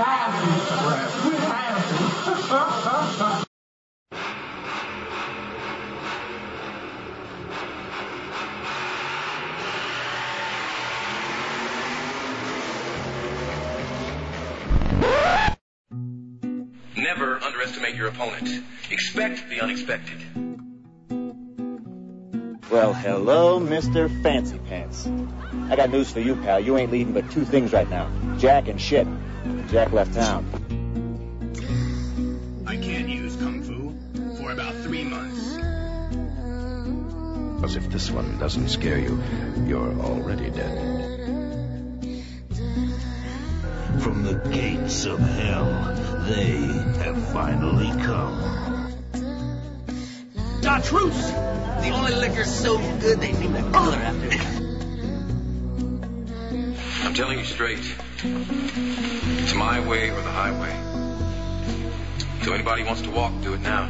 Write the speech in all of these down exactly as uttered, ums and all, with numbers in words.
happy. We're happy. Never underestimate your opponent. Expect the unexpected. Well, hello, Mister Fancy Pants. I got news for you, pal. You ain't leading but two things right now. Jack and shit. Jack left town. I can't use Kung Fu for about three months. As if this one doesn't scare you, you're already dead. From the gates of hell, they have finally come. Chartreuse! The only liquor so good they named a color after it. I'm telling you straight. It's my way or the highway. So anybody wants to walk, do it now.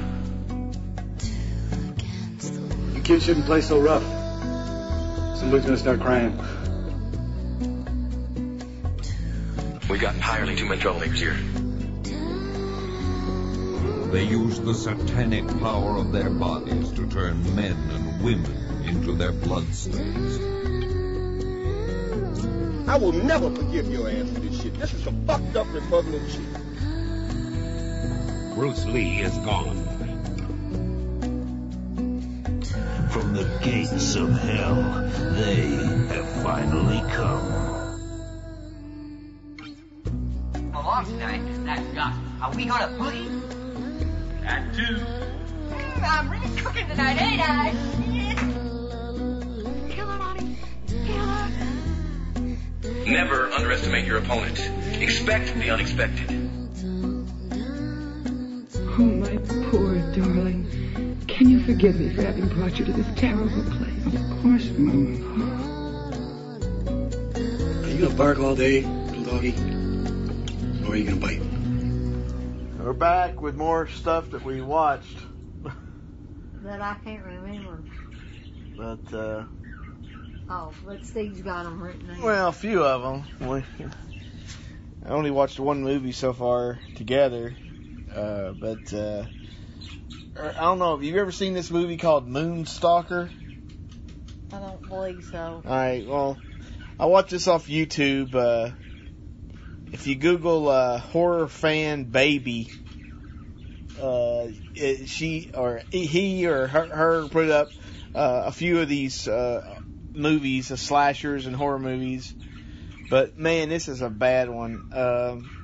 You kids shouldn't play so rough. Somebody's gonna start crying. We got entirely too many troublemakers here. They use the satanic power of their bodies to turn men and women into their bloodstains. I will never forgive your ass for this shit. This is some fucked up Republican shit. Bruce Lee is gone. From the gates of hell, they have finally come. Along tonight, that's got. Are we gonna boogie? That too. Mm, I'm really cooking tonight, ain't I? Killer, Monty. Killer. Never underestimate your opponent. Expect the unexpected. Oh, my poor darling. Can you forgive me for having brought you to this terrible place? Of course, Mama. Are you gonna bark all day, little doggy? Or are you gonna bite? We're back with more stuff that we watched. That I can't remember. But, uh... Oh, but Steve's got them written down. Well, a few of them. We, I only watched one movie so far together. Uh, but, uh... I don't know, have you ever seen this movie called Moonstalker? I don't believe so. Alright, well, I watched this off YouTube. Uh, if you Google uh, horror fan baby, uh, it, she or he or her, her put up uh, a few of these uh, movies, uh, slashers and horror movies. But man, this is a bad one. Um,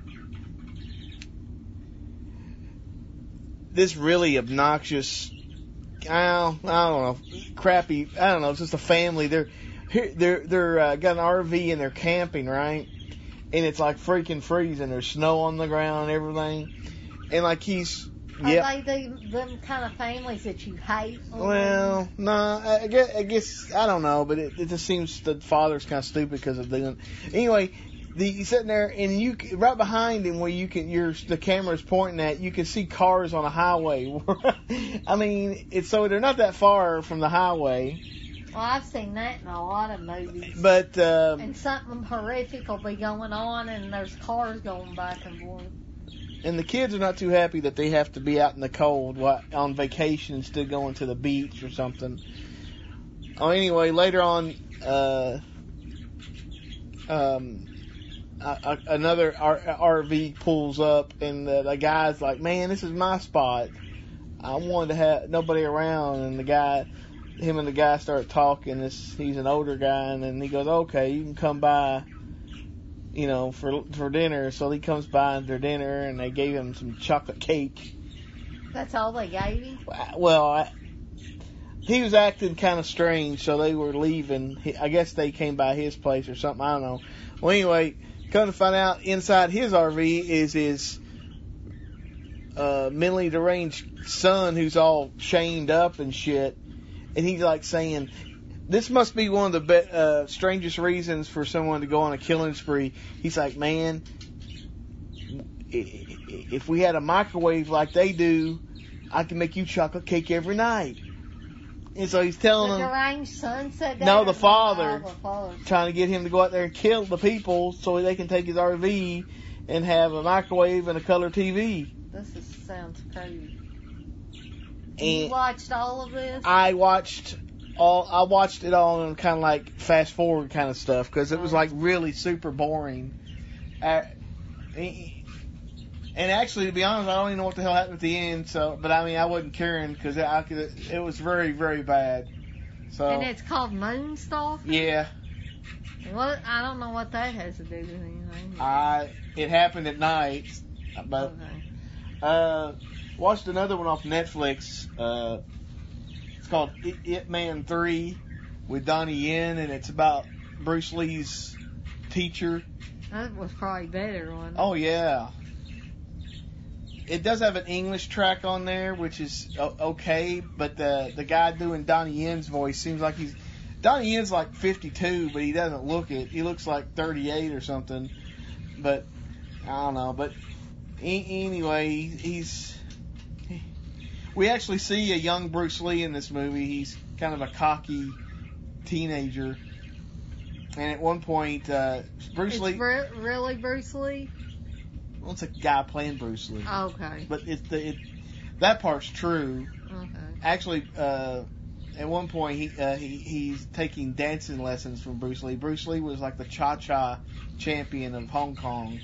this really obnoxious, I don't, I don't know, crappy. I don't know. It's just a family. They're they're they're uh, got an R V and they're camping, right? And it's like freaking freezing. There's snow on the ground and everything. And like he's, yeah. Are they the, them kind of families that you hate? Well, no, I guess, I guess, I don't know, but it, it just seems the father's kind of stupid because of doing. Anyway, the, he's sitting there and you right behind him where you can, your the camera's pointing at, you can see cars on a highway. I mean, it's so they're not that far from the highway. Well, I've seen that in a lot of movies. But um, and something horrific will be going on, and there's cars going back and forth. And the kids are not too happy that they have to be out in the cold on vacation instead of going to the beach or something. Oh, anyway, later on, uh, um, a, a, another R- RV pulls up, and the, the guy's like, "Man, this is my spot. I wanted to have nobody around." And the guy. Him and the guy start talking. This he's an older guy, and then he goes, "Okay, you can come by, you know, for for dinner." So he comes by for dinner, and they gave him some chocolate cake. That's all they gave him? Well, I, he was acting kind of strange, so they were leaving. He, I guess they came by his place or something. I don't know. Well, anyway, come to find out, inside his R V is his uh, mentally deranged son, who's all chained up and shit. And he's like saying, this must be one of the be- uh, strangest reasons for someone to go on a killing spree. He's like, man, if we had a microwave like they do, I can make you chocolate cake every night. And so he's telling the them. The deranged son said that? No, the father, oh, the father. Trying to get him to go out there and kill the people so they can take his R V and have a microwave and a color T V. This is, sounds crazy. And you watched all of this? I watched all. I watched it all in kind of like fast forward kind of stuff because it was like really super boring. Uh, and actually, to be honest, I don't even know what the hell happened at the end. So, but I mean, I wasn't caring because it, it was very, very bad. So. And it's called Moonstalker? Yeah. What? I don't know what that has to do with anything. I it happened at night, but okay. uh, watched another one off Netflix. Uh, it's called It, It Man three with Donnie Yen, and it's about Bruce Lee's teacher. That was probably better one. Oh yeah. It does have an English track on there, which is okay, but the the guy doing Donnie Yen's voice seems like he's Donnie Yen's like fifty-two, but he doesn't look it. He looks like thirty-eight or something. But I don't know. But anyway, he's we actually see a young Bruce Lee in this movie. He's kind of a cocky teenager, and at one point, uh, Bruce it's Lee re- really Bruce Lee. Well, it's a guy playing Bruce Lee. Okay. But it, the, it that part's true. Okay. Actually, uh, at one point he, uh, he he's taking dancing lessons from Bruce Lee. Bruce Lee was like the cha-cha champion of Hong Kong.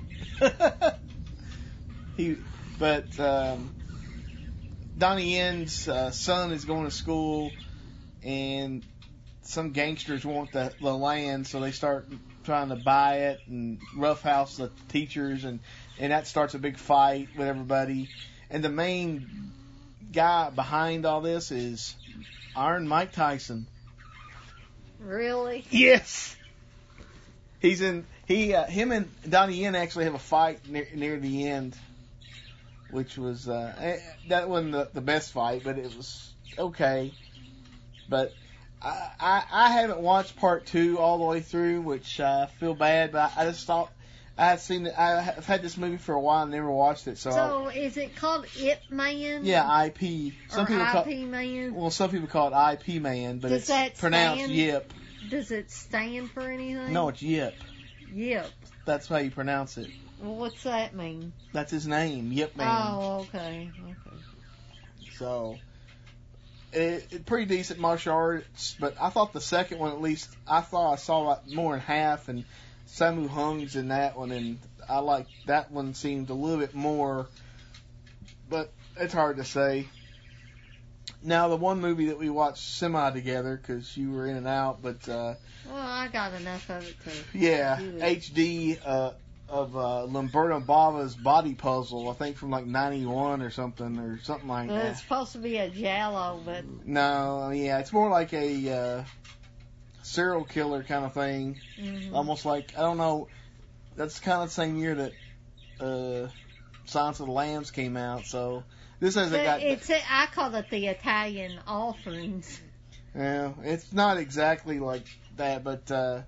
he, but um, Donnie Yen's uh, son is going to school, and some gangsters want the, the land, so they start trying to buy it and roughhouse the teachers, and, and that starts a big fight with everybody. And the main guy behind all this is Iron Mike Tyson. Really? Yes. He's in. He, uh, him, and Donnie Yen actually have a fight near, near the end, which was uh, that wasn't the, the best fight, but it was okay. But I, I, I haven't watched part two all the way through, which I uh, feel bad, but I, I just thought I had seen it. I've had this movie for a while and never watched it. So, so is it called It Man? Yeah, I P. Some or people I P call, Man? Well, some people call it I P Man, but Does it's that pronounced stand, Yip. Does it stand for anything? No, it's Yip. Yip. That's how you pronounce it. Well, what's that mean? That's his name, Yip Man. Oh, okay. Okay. So. It, it pretty decent martial arts, but I thought the second one, at least, I thought I saw like more than half, and Sammo Hung's in that one, and I like that one seemed a little bit more, but it's hard to say. Now, the one movie that we watched semi together, because you were in and out, but uh, well, I got enough of it to yeah, do it. H D uh, of uh, Lamberto Bava's Body Puzzle, I think from like ninety-one or something, or something like well, that. it's supposed to be a giallo, but No, yeah, it's more like a uh, serial killer kind of thing. Mm-hmm. Almost like, I don't know, that's kind of the same year that uh, Silence of the Lambs came out, so this hasn't but got... It's a, I call it the Italian Offerings. Yeah, it's not exactly like that, but... Uh,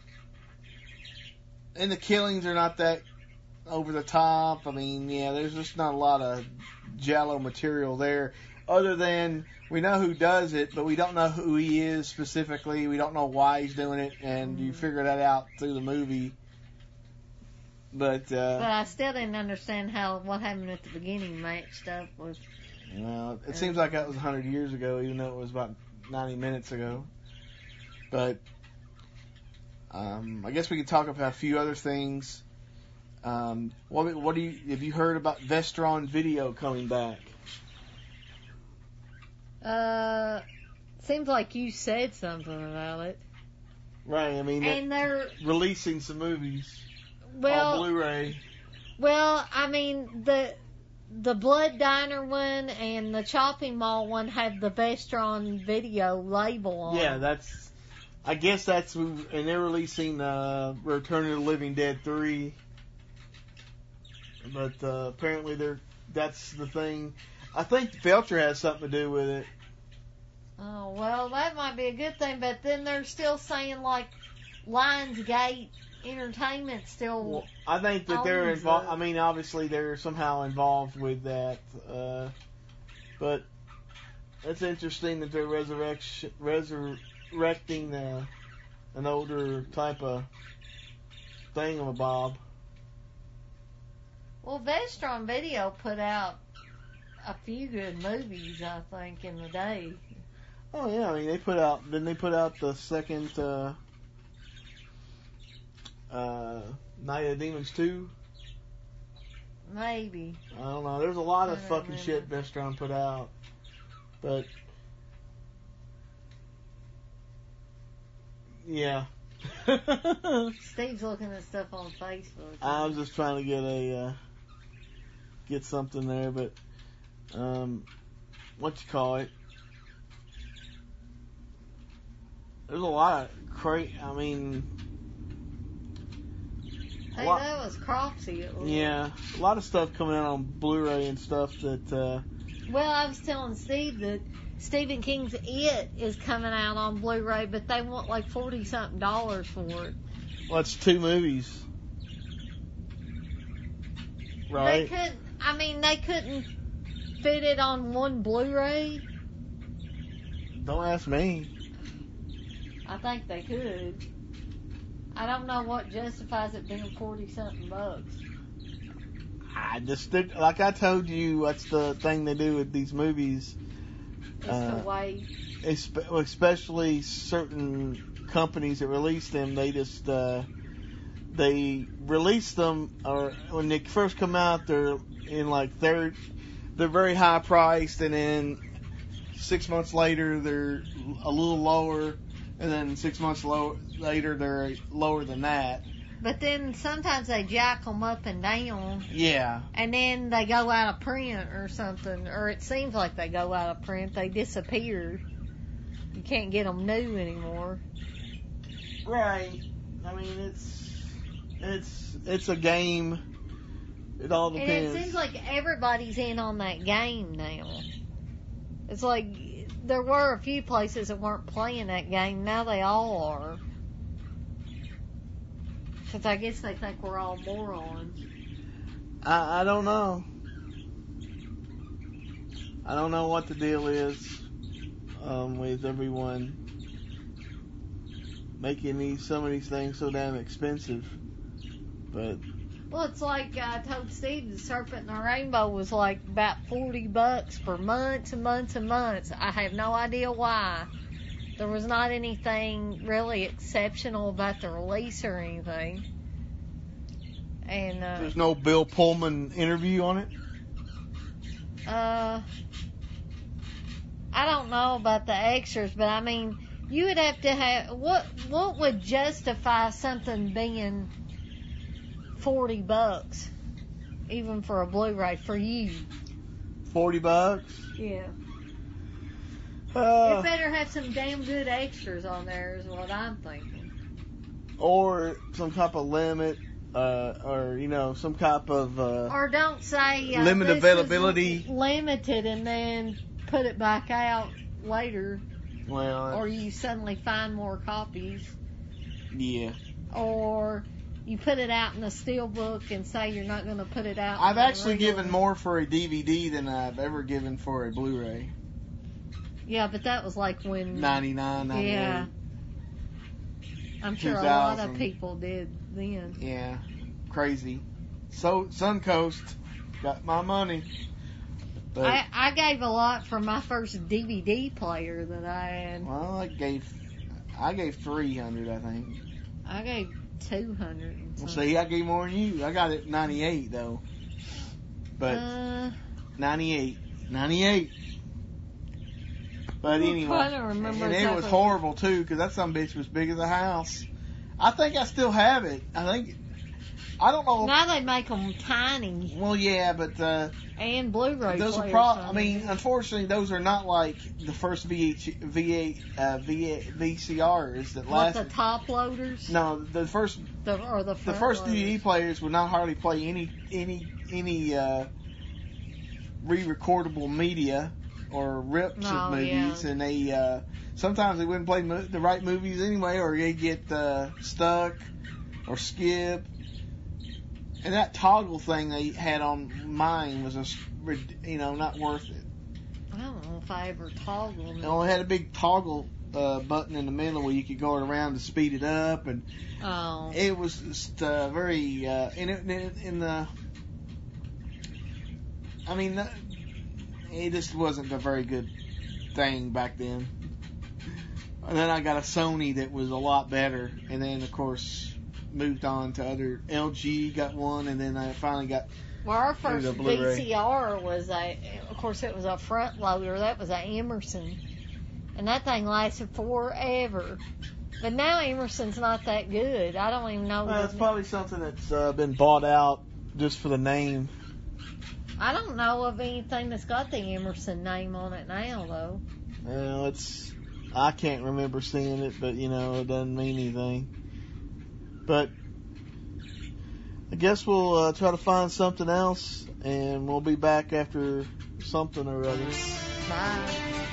and the killings are not that over the top. I mean, yeah, there's just not a lot of giallo material there, other than we know who does it, but we don't know who he is specifically. We don't know why he's doing it, and you figure that out through the movie. But uh, but I still didn't understand how what happened at the beginning matched up with. Well, it uh, seems like that was a hundred years ago, even though it was about ninety minutes ago. But um, I guess we could talk about a few other things. Um, what, what do you have you heard about Vestron Video coming back? Uh, seems like you said something about it. Right, I mean, and they're releasing some movies well, on Blu-ray. Well, I mean, the the Blood Diner one and the Chopping Mall one have the Vestron Video label on. Yeah, that's. I guess that's, and they're releasing uh, Return of the Living Dead three. But uh, apparently they're that's the thing. I think Felcher has something to do with it. Oh, well, that might be a good thing, but then they're still saying, like, Lionsgate Entertainment still... Well, I think that they're involved. I mean, obviously they're somehow involved with that. Uh, but it's interesting that they're resurrection, resurrecting uh, an older type of thingamabob. Well, Vestron Video put out a few good movies, I think, in the day. Oh yeah, I mean they put out. Didn't they put out the second uh, uh, Night of the Demons two? Maybe. I don't know. There's a lot of I don't fucking remember. shit Vestron put out, but yeah. Steve's looking at stuff on Facebook. I was just trying to get a uh, get something there, but um, what you call it? There's a lot of cra I mean, a Hey, lot, that was Cropsy. At least. yeah, a lot of stuff coming out on Blu-ray and stuff that. Uh, Well, I was telling Steve that Stephen King's It is coming out on Blu-ray, but they want like forty something dollars for it. well, it's two movies, right? They couldn't. I mean, they couldn't fit it on one Blu-ray. Don't ask me. I think they could. I don't know what justifies it being forty something bucks. I just did, like I told you, what's the thing they do with these movies? It's Uh, the way. Espe- especially certain companies that release them, they just uh, they release them, or when they first come out, they're in like they're they're very high priced, and then six months later they're a little lower, and then six months low, later they're lower than that. But then sometimes they jack them up and down, Yeah. and then they go out of print or something, or it seems like they go out of print. They disappear. You can't get them new anymore. Right. I mean, it's it's it's a game. It all And depends. it seems like everybody's in on that game now. It's like there were a few places that weren't playing that game. Now they all are. Because I guess they think we're all morons. I I don't know. I don't know what the deal is um, with everyone making these some of these things so damn expensive. But Well, it's like I told Steve, the Serpent and the Rainbow was like about forty bucks for months and months and months. I have no idea why. There was not anything really exceptional about the release or anything. And uh, there's no Bill Pullman interview on it. uh, I don't know about the extras, but I mean, you would have to have what? What would justify something being forty bucks, even for a Blu-ray for you? Forty bucks. Yeah. Uh, It better have some damn good extras on there, is what I'm thinking. or some type of limit, uh, or you know, some type of uh, Or don't say uh, limited this is availability. limited, and then put it back out later, Well, or you suddenly find more copies, yeah. or you put it out in a steelbook and say you're not going to put it out. I've in a actually regular- given more for a D V D than I've ever given for a Blu-ray. Yeah, but that was like when ninety-nine, ninety-eight. Yeah, I'm sure a lot of two thousand. people did then. Yeah, crazy. So Suncoast got my money. But, I, I gave a lot for my first D V D player that I had. well, I gave I gave three hundred, I think. I gave two hundred. Well, see, I gave more than you. I got it ninety-eight though. But uh, ninety-eight, ninety-eight. But I'm anyway, trying to remember and it exactly. was horrible too, because that some bitch was big as a house. I think I still have it. I think I don't know. Now they make them tiny Well, yeah, but uh, and Blu-ray. those are players pro. on I mean, them. unfortunately, those are not like the first V H, V eight, uh, V eight, V C Rs that what, the lasted. top loaders? No, the first The, or the the front first D loaders. V D players would not hardly play any any any uh, re-recordable media or rips Oh, of movies, yeah. and they uh, sometimes they wouldn't play mo- the right movies anyway, or they get uh, stuck or skip. And that toggle thing they had on mine was just, you know, not worth it. I don't know if I ever toggled It it. only had a big toggle uh, button in the middle where you could go around to speed it up, and Oh. it was just uh, very. Uh, in, it, in the I mean, it just wasn't a very good thing back then. And then I got a Sony that was a lot better, and then of course moved on to other. L G got one, and then I finally got. Well, our first V C R was a, of course, it was a front loader. That was a Emerson, and that thing lasted forever. But now Emerson's not that good. I don't even know. Well, it's probably something that's uh, been bought out just for the name. I don't know of anything that's got the Emerson name on it now, though. Well, it's. I can't remember seeing it, but you know, it doesn't mean anything. But I guess we'll uh, try to find something else, and we'll be back after something or other. Bye.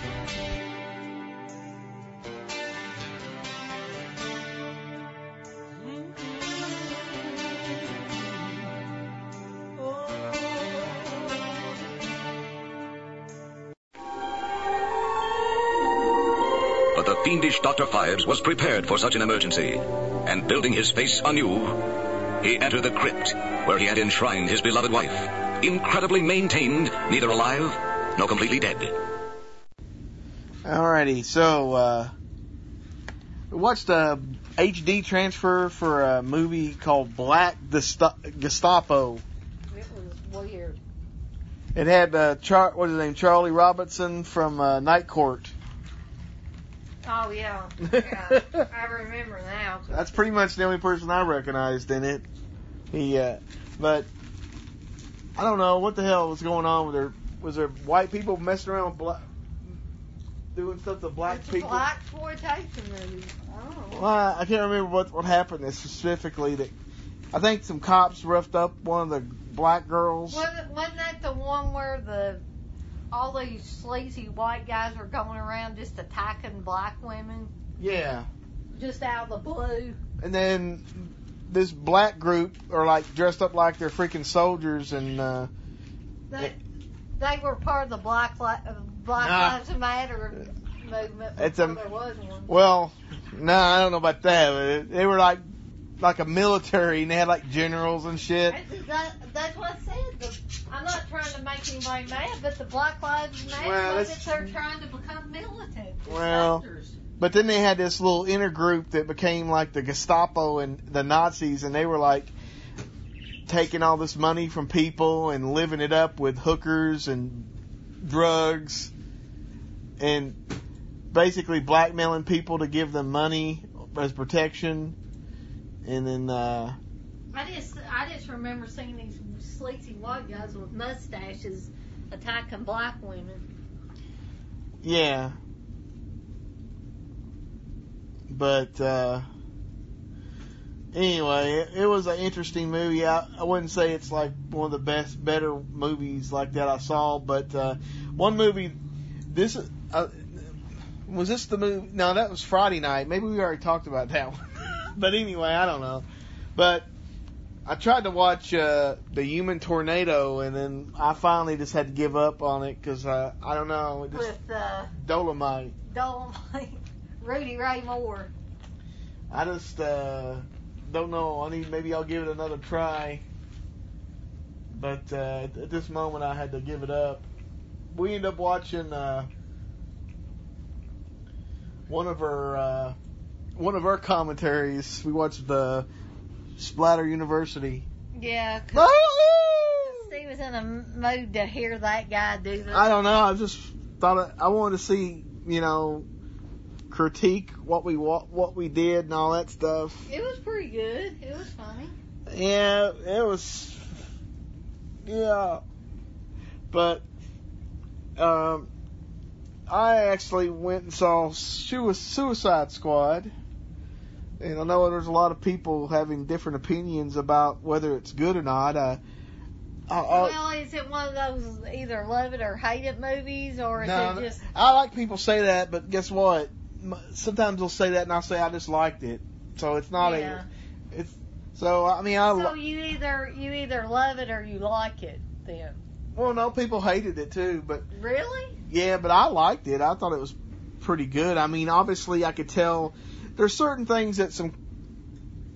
But the fiendish Doctor Phibes was prepared for such an emergency, and building his face anew, he entered the crypt where he had enshrined his beloved wife, incredibly maintained, neither alive nor completely dead. Alrighty, so uh, we watched a H D transfer for a movie called Black Gestapo. It was weird. It had uh, Char- what is his name, Charlie Robinson from uh, Night Court. Oh, yeah. yeah. I remember now. That's pretty much the only person I recognized in it. He, uh, but I don't know what the hell was going on with her. Was there white people messing around with black, doing stuff to black it's people? Black exploitation movie. Oh. Well, I can't remember what what happened specifically. That I think some cops roughed up one of the black girls. Wasn't, wasn't that the one where the all these sleazy white guys were going around just attacking black women? Yeah. Just out of the blue. And then this black group are like dressed up like they're freaking soldiers, and uh, they, it, they were part of the Black Li- uh, Black nah, Lives Matter movement. It's a, there was one. Well, no, nah, I don't know about that. But it, they were like like a military, and they had like generals and shit. That, that's what I said. The, I'm not trying to make anybody mad, but the Black Lives Matter, well, that they're trying to become militant. Well, soldiers. But then they had this little inner group that became like the Gestapo and the Nazis, and they were like taking all this money from people and living it up with hookers and drugs and basically blackmailing people to give them money as protection. And then uh, I just I just remember seeing these sleazy white guys with mustaches attacking black women. Yeah. But uh, anyway, it, it was an interesting movie. I, I wouldn't say it's like one of the best, better movies like that I saw, but uh, one movie. This uh, was this the movie? No, that was Friday night. Maybe we already talked about that one. But anyway, I don't know. But I tried to watch uh, The Human Tornado, and then I finally just had to give up on it because uh, I don't know. It just, With uh, Dolomite. Dolomite. Rudy Ray Moore. I just uh, don't know. I need maybe I'll give it another try. But uh, at this moment, I had to give it up. We ended up watching uh, one of our uh, one of our commentaries. We watched the Splatter University. Yeah. He was in a mood to hear that guy do that. I don't know. I just thought I wanted to see, you know, critique what we what, what we did and all that stuff. It was pretty good. It was funny. Yeah, it was. Yeah, but um, I actually went and saw Suicide Squad, and I know there's a lot of people having different opinions about whether it's good or not. Uh, I, I, well, is it one of those either love it or hate it movies, or is no, it just? I like people say that, but guess what? Sometimes they'll say that, and I'll say I just liked it. So it's not yeah. a. It's so I mean I. So you either you either love it or you like it then. Well, no, people hated it too, but. Really? Yeah, but I liked it. I thought it was pretty good. I mean, obviously, I could tell there's certain things that some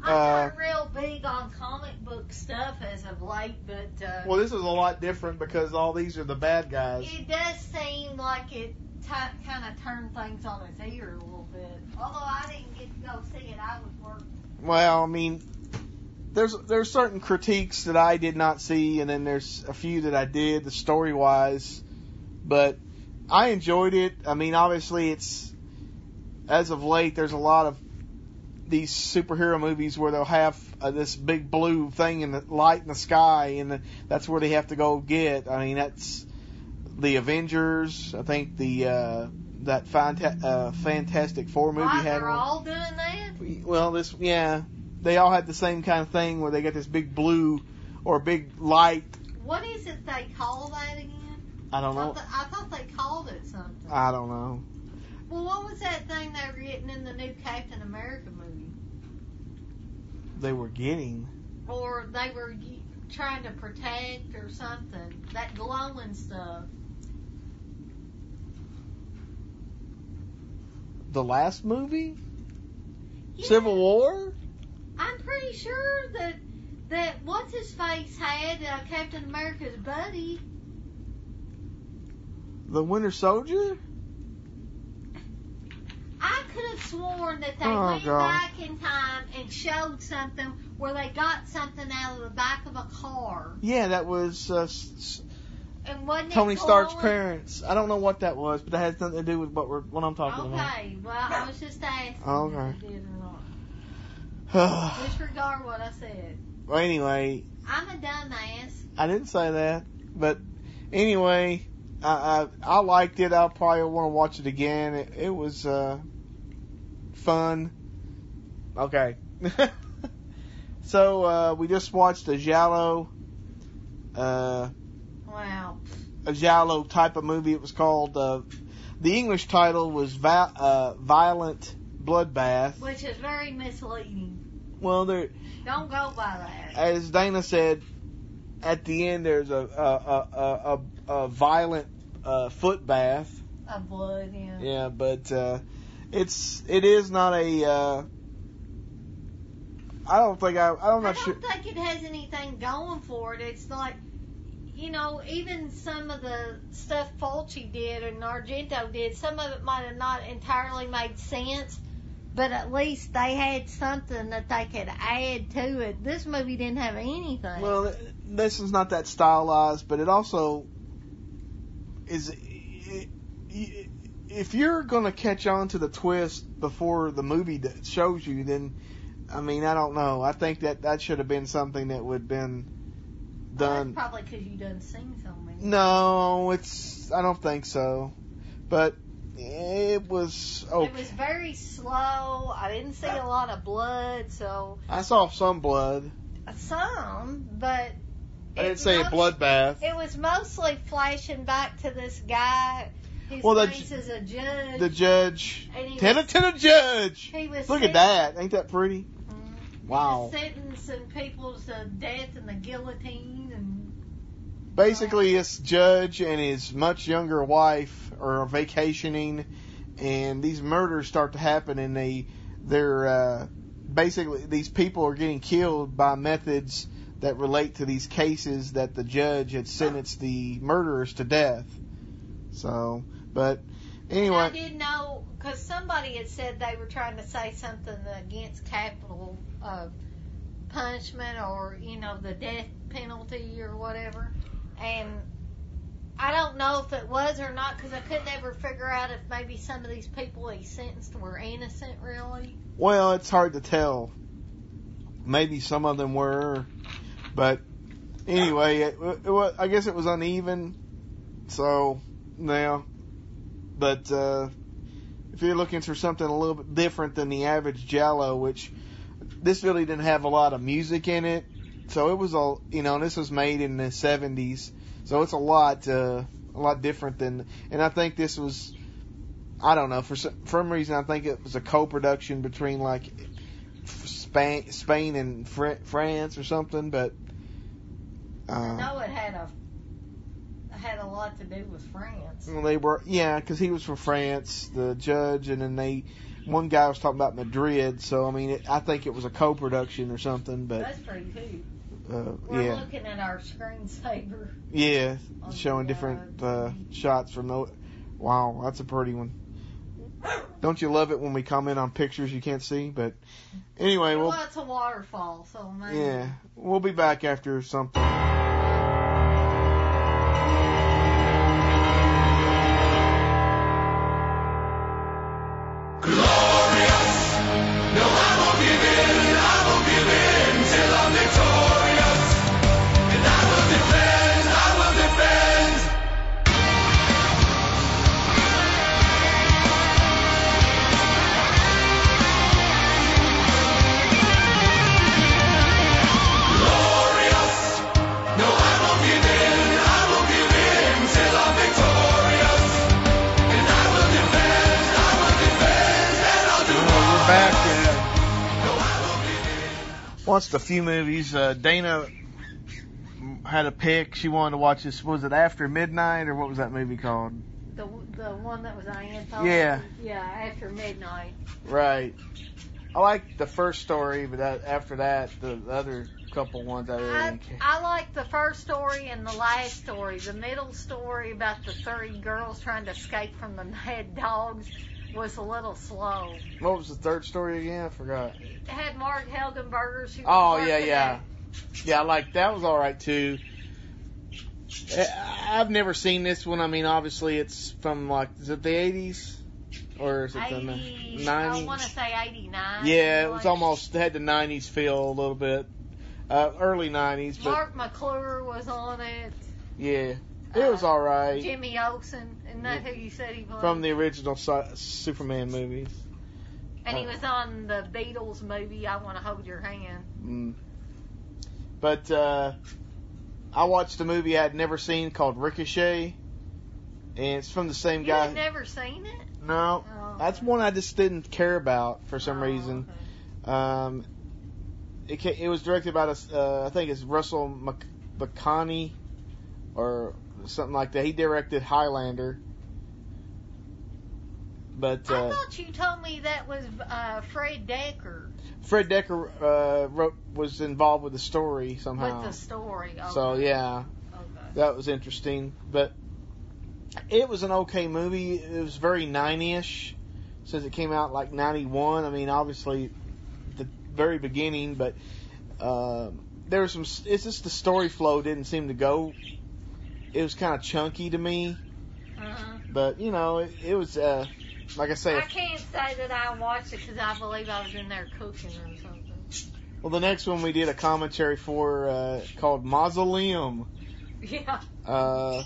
Uh, I'm not real big on comic book stuff as of late, but uh, well, this is a lot different because all these are the bad guys. it does seem like it t- kind of turned things on its ear a little bit. Although I didn't get to go see it, I was working. Well, I mean, there's there's certain critiques that I did not see, and then there's a few that I did, the story wise. But I enjoyed it. I mean, obviously, it's as of late, there's a lot of these superhero movies where they'll have uh, this big blue thing in the light in the sky, and the, that's where they have to go get. I mean, that's the Avengers. I think the uh, that Fanta- uh, Fantastic Four movie Why, had they're one. all doing that? Well, this yeah, they all had the same kind of thing where they got this big blue or big light. What is it they call that again? I don't know. I thought, I thought they called it something. I don't know. Well, what was that thing they were getting in the new Captain America movie? They were getting. Or they were ge- trying to protect or something. That glowing stuff. The last movie? Yeah. Civil War? I'm pretty sure that that what's his face had uh, Captain America's buddy. The Winter Soldier? I could have sworn that they Oh, went God. back in time and showed something where they got something out of the back of a car. Yeah, that was uh, s- And wasn't Tony it Stark's glowing? parents. I don't know what that was, but that has nothing to do with what we're what I'm talking about. Okay, well, I was just asking Okay. if it did or not. Disregard what I said. Well, anyway, I'm a dumbass. I didn't say that, but anyway, I I, I liked it. I'll probably want to watch it again. It, it was uh, fun. Okay. So uh, we just watched a giallo, uh, Wow. a giallo type of movie. It was called. Uh, the English title was Vi- uh, Violent Bloodbath. Which is very misleading. Well, there, Don't go by that. as Dana said, at the end there's a a a, a, a violent uh, foot bath. Of blood, yeah. Yeah, but uh, it's it is not a. Uh, I don't think I. I'm not I sure. don't think it has anything going for it. It's like, you know, even some of the stuff Fulci did and Argento did, some of it might have not entirely made sense, but at least they had something that they could add to it. This movie didn't have anything. Well, this is not that stylized, but it also is. If you're going to catch on to the twist before the movie that shows you, then, I mean, I don't know. I think that that should have been something that would have been Well, done. that's probably because you done seen so many. No, it's. I don't think so. But it was okay. It was very slow. I didn't see a lot of blood, so I saw some blood. some, but I didn't it say a most- bloodbath. It was mostly flashing back to this guy. His Well, the face is a judge. The judge. And he Tell was- it to the judge. He was Look sen- at that. Ain't that pretty? Wow. He was sentencing people to death in the guillotine, and Basically, this judge and his much younger wife are vacationing, and these murders start to happen, and they, they're uh, basically these people are getting killed by methods that relate to these cases that the judge had sentenced the murderers to death. So, but anyway, I did know because somebody had said they were trying to say something against capital uh, punishment or you know the death penalty or whatever, and I don't know if it was or not because I could never figure out if maybe some of these people he sentenced were innocent really. well, it's hard to tell. Maybe some of them were, but anyway, it, it, was, I guess it was uneven. So, yeah. But uh, if you're looking for something a little bit different than the average giallo, which this really didn't have a lot of music in it, so it was a you know this was made in the seventies, so it's a lot uh, a lot different than. And I think this was, I don't know, for some, for some reason I think it was a co-production between like Spain, Spain and Fr- France or something, but. Uh, I know it had a had a lot to do with France. Well, they were, yeah, because he was from France, the judge, and then they one guy was talking about Madrid, so I mean, it, I think it was a co-production or something. But that's pretty cool. Uh, We're yeah. looking at our screensaver. Yeah, showing different uh, shots from the. Wow, that's a pretty one. Don't you love it when we comment on pictures you can't see? But anyway, well, we'll. it's a waterfall, so maybe. Yeah, we'll be back after something. Watched a few movies. Uh, Dana had a pick. She wanted to watch this. Was it After Midnight or what was that movie called? The the one that was anthology. Yeah. Yeah, After Midnight. Right. I liked the first story, but that, after that, the, the other couple ones I really I, didn't care. I liked the first story and the last story. The middle story about the three girls trying to escape from the mad dogs was a little slow. What was the third story again? I forgot. It had Mark Helgenberger. She was Oh, yeah, working yeah. at- Yeah, I like that was all right, too. I- I've never seen this one. I mean, obviously, it's from, like, is it the eighties? Or is it the eighty, nineties? I want to say eighty-nine. Yeah, it was like, almost, it had the nineties feel a little bit. Uh, early nineties. But Mark McClure was on it. yeah, it was all right. Jimmy Olsen, isn't that who you said he was? From the original Su- Superman movies. And he Uh, was on the Beatles movie, I Want to Hold Your Hand. Mm. But uh, I watched a movie I'd never seen called Ricochet, and it's from the same You guy. had never seen it? No, Oh, that's one I just didn't care about for some Oh, reason. okay. Um, it ca- it was directed by this, uh, I think it's Russell Mc- McConaughey or something like that. He directed Highlander. But I uh, thought you told me that was uh, Fred Decker Fred Decker uh, wrote was involved with the story somehow. with the story. Okay. So yeah, Okay. that was interesting. But it was an okay movie. It was very nine-ish since it came out like ninety-one. I mean, obviously the very beginning, but uh, there was some. It's just the story flow didn't seem to go. It was kind of chunky to me. Uh-huh. But you know, it, it was uh, like I say. I can't say that I watched it because I believe I was in there cooking or something. Well, the next one we did a commentary for uh, called Mausoleum. Yeah. Uh,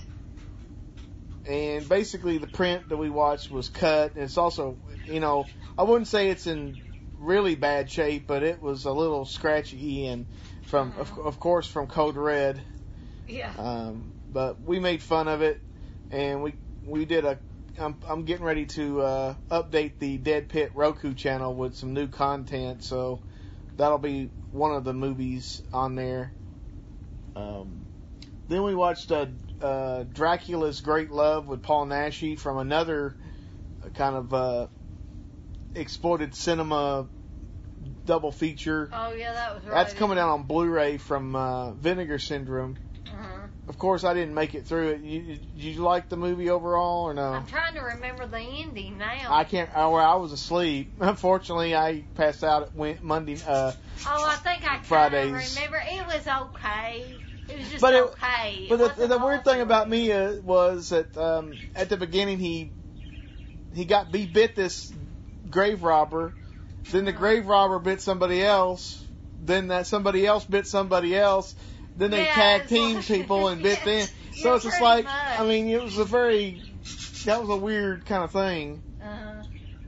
and basically the print that we watched was cut. And it's also, you know, I wouldn't say it's in really bad shape, but it was a little scratchy and from, uh-huh. of, of course, from Code Red. Yeah. Um, but we made fun of it, and we we did a. I'm, I'm getting ready to uh, update the Dead Pit Roku channel with some new content, so that'll be one of the movies on there. Um, then we watched uh, uh, Dracula's Great Love with Paul Naschy from another kind of uh, exploited cinema double feature. Oh yeah, that was right. That's coming out on Blu-ray from uh, Vinegar Syndrome. Uh-huh. Of course, I didn't make it through it. You, did you like the movie overall or no? I'm trying to remember the ending now. I can't. Oh, well, I was asleep. Unfortunately, I passed out at Wed- Monday. Uh, oh, I think I kind of Fridays. remember. It was okay. It was just but it, okay. But it the, wasn't the weird awful. thing about me uh, was that um, at the beginning he he got he bit this grave robber. Then the grave robber bit somebody else. Then that somebody else bit somebody else. Then they yeah, tag team like, people and bit them. So yeah, it's just pretty like, much. I mean, it was a very, that was a weird kind of thing. Uh-huh.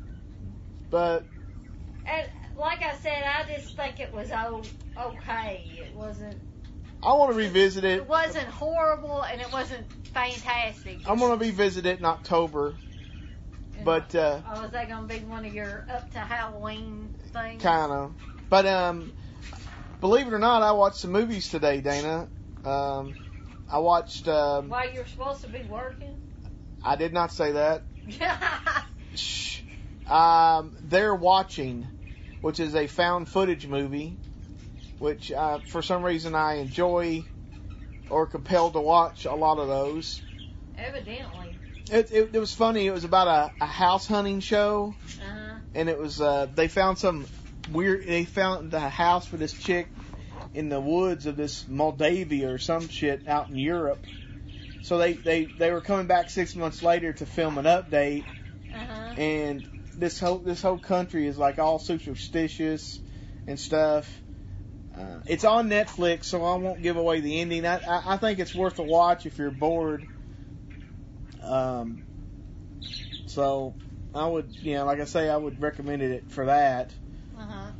But, And like I said, I just think it was o- okay. It wasn't. I want to revisit it. It wasn't horrible, and it wasn't fantastic. I'm going to revisit it in October. But, uh. Oh, is that going to be one of your up to Halloween things? Kind of. But, um. Believe it or not, I watched some movies today, Dana. Um, I watched. Um, While you're supposed to be working? I did not say that. Shh. Um, They're Watching, which is a found footage movie, which uh, for some reason I enjoy or compelled to watch a lot of those. Evidently. It, it, it was funny. It was about a, a house hunting show, uh-huh. and it was uh, they found some weird. They found the house for this chick in the woods of this Moldavia or some shit out in Europe. So they, they, they were coming back six months later to film an update, uh-huh. and this whole this whole country is like all superstitious and stuff. Uh, it's on Netflix, so I won't give away the ending. I, I I think it's worth a watch if you're bored. Um. So I would, you know, like I say, I would recommend it for that. Uh-huh.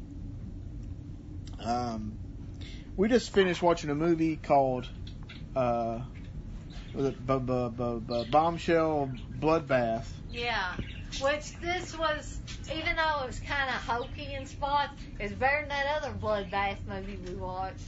Um. We just finished watching a movie called uh, was it B- B- B- B- Bombshell Bloodbath. Yeah, which this was, even though it was kind of hokey in spots, it's better than that other Bloodbath movie we watched.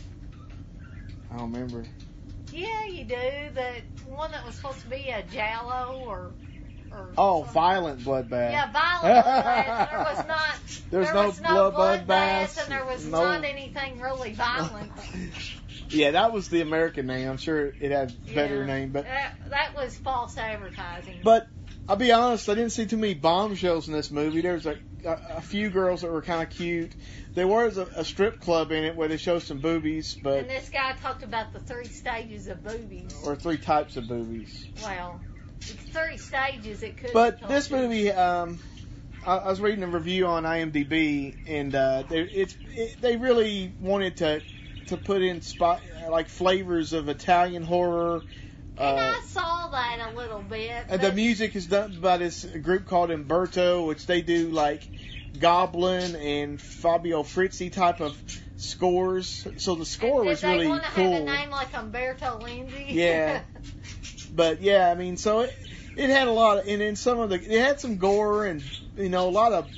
I don't remember. Yeah, you do. The one that was supposed to be a Giallo or... or oh, something. Violent Bloodbath. Yeah, Violent Bloodbath. There was not... There's there no, was no blood, bloodbath, bloodbaths. and there was no... not anything really violent. Yeah, that was the American name. I'm sure it had a better yeah, name, but that, that was false advertising. But I'll be honest, I didn't see too many bombshells in this movie. There was a, a, a few girls that were kind of cute. There was a, a strip club in it where they showed some boobies, but and this guy talked about the three stages of boobies. Or three types of boobies. Well, it's three stages. It could. But this movie, um, I, I was reading a review on IMDb, and uh, they, it's it, they really wanted to to put in spot like flavors of Italian horror. And uh, I saw that a little bit. And the music is done by this group called Umberto, which they do like Goblin and Fabio Frizzi type of scores. So the score was really cool. Did they want to have a name like Umberto Lenzi? Yeah. But yeah, I mean, so it it had a lot of, and then some of the, it had some gore and, you know, a lot of,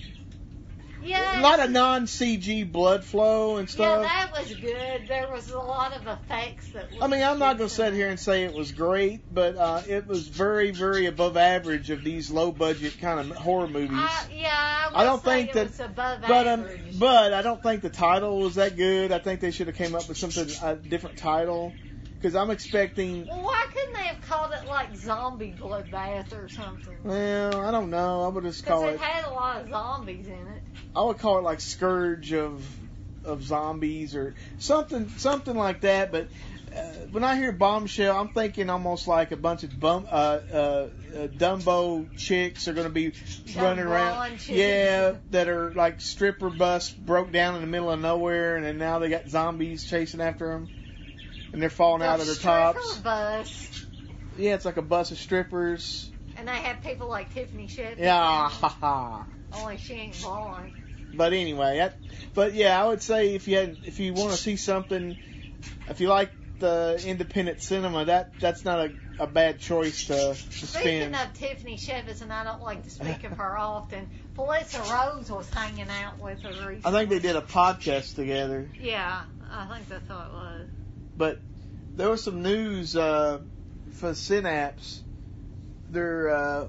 yeah, a lot of non-C G blood flow and stuff. Yeah, that was good. There was a lot of effects that. I mean, I'm not going to sit here and say it was great, but uh, it was very, very above average of these low-budget kind of horror movies. Uh, yeah, I, would I don't say think it that, was above but um, average. but I don't think the title was that good. I think they should have came up with something a different title. Because I'm expecting... Well, why couldn't they have called it, like, Zombie Bloodbath or something? Well, I don't know. I would just call it... Because it had a lot of zombies in it. I would call it, like, Scourge of of Zombies or something something like that. But uh, when I hear Bombshell, I'm thinking almost like a bunch of bum, uh, uh, uh, Dumbo chicks are going to be Dumb running around. Chicks. Yeah, that are, like, stripper bus broke down in the middle of nowhere, and then now they got zombies chasing after them. And they're falling the out of their tops. Bus. Yeah, it's like a bus of strippers. And they have people like Tiffany Shepard. Yeah, ha ha. Only she ain't blonde. But anyway, that, but yeah, I would say if you had, if you want to see something, if you like the independent cinema, that that's not a, a bad choice to, to Speaking spend. of Tiffany Shepard, and I don't like to speak of her often, Felissa Rose was hanging out with her recently. I think they did a podcast together. Yeah, I think that's how it was. But there was some news uh, for Synapse. They're uh,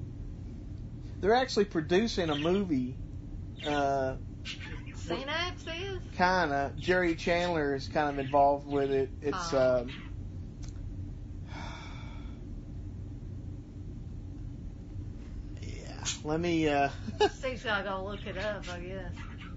they're actually producing a movie. Uh, Synapse is? Kinda. Jerry Chandler is kind of involved with it. It's uh. um, yeah. Let me. Uh, See, so I gotta look it up, I guess.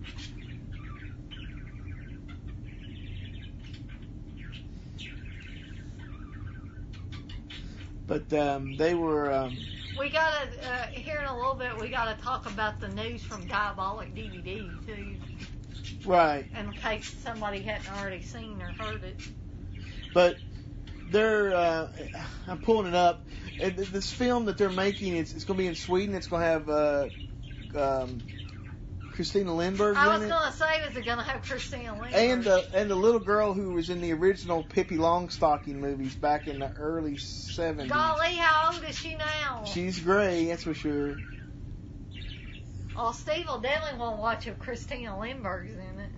But um, they were. Um, we gotta uh, here in a little bit. We gotta talk about the news from Diabolic D V D too. Right. In case somebody hadn't already seen or heard it. But they're. Uh, I'm pulling it up. This film that they're making, it's, it's going to be in Sweden. It's going to have uh, um, Christina Lindbergh I in was it. gonna say, was it gonna have Christina Lindbergh? And the and the little girl who was in the original Pippi Longstocking movies back in the early seventies. Golly, how old is she now? She's gray, that's for sure. Oh, Steve will definitely want to watch if Christina Lindbergh's in it.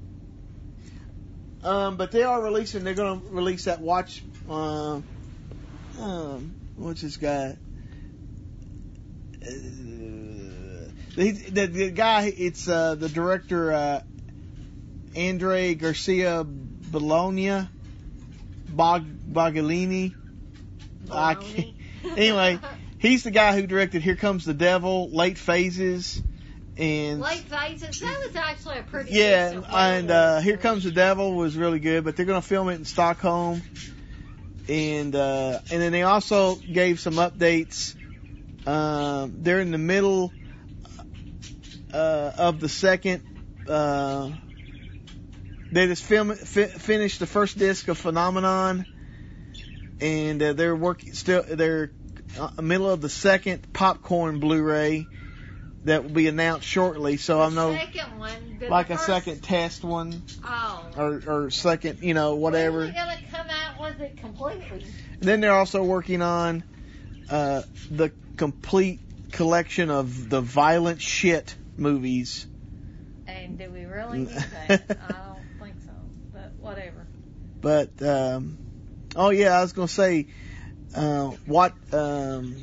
Um, but they are releasing. They're going to release that watch. Uh, um, what's this guy? Uh, The, the, the guy, it's uh, the director, uh, Andre Garcia Bologna, Bog, Bogolini. I can't, anyway, he's the guy who directed Here Comes the Devil, Late Phases, and Late Phases. That was actually a pretty yeah, decent and uh, Here Comes the Devil was really good. But they're going to film it in Stockholm, and uh, and then they also gave some updates. Um, they're in the middle uh, of the second. Uh, they just film fi- finished the first disc of Phenomenon. And uh, they're working still. They're uh, middle of the second Popcorn Blu-ray that will be announced shortly. So I know, second one, like a first... second test one, oh, or or second, you know, whatever. When is it gonna come out with it completely? And then they're also working on uh, the complete collection of the Violent Shit movies. And do we really need that? I don't think so, but whatever. But. Um, Oh yeah, I was gonna say, uh, what, um,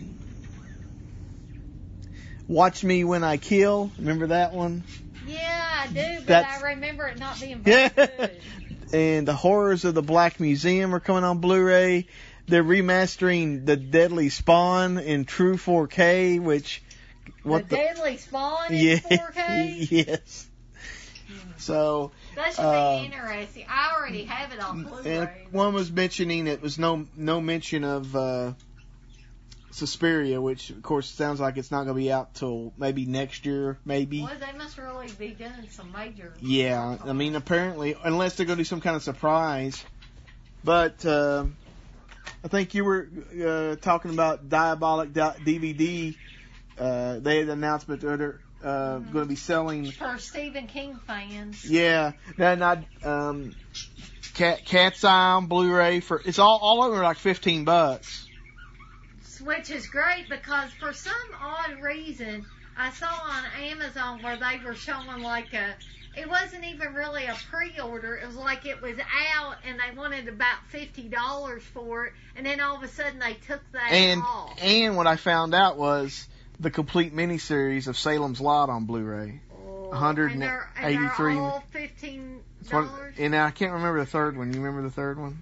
Watch Me When I Kill. Remember that one? Yeah, I do, but That's, I remember it not being very yeah. good. And The Horrors of the Black Museum are coming on Blu-ray. They're remastering The Deadly Spawn in true four K, which what the, the Deadly Spawn in yeah, four K? Yes. So. That should uh, be interesting. I already have it on Blu-ray. And one was mentioning it was no no mention of uh, Suspiria, which of course sounds like it's not going to be out till maybe next year, maybe. Well, they must really be doing some major. Yeah, I mean apparently, unless they're going to do some kind of surprise. But uh, I think you were uh, talking about Diabolic D V D. Uh, they had an announcement that they're uh, mm-hmm. going to be selling for Stephen King fans. Yeah, then I um, Cat Cat's Eye on Blu-ray for it's all all over like fifteen bucks. Which is great because for some odd reason I saw on Amazon where they were showing like a. It wasn't even really a pre-order. It was like it was out and they wanted about fifty dollars for it, and then all of a sudden they took that and, off. And what I found out was the complete miniseries of Salem's Lot on Blu-ray. Oh, one hundred eighty-three. And they're, and they're all fifteen dollars? And I can't remember the third one. You remember the third one?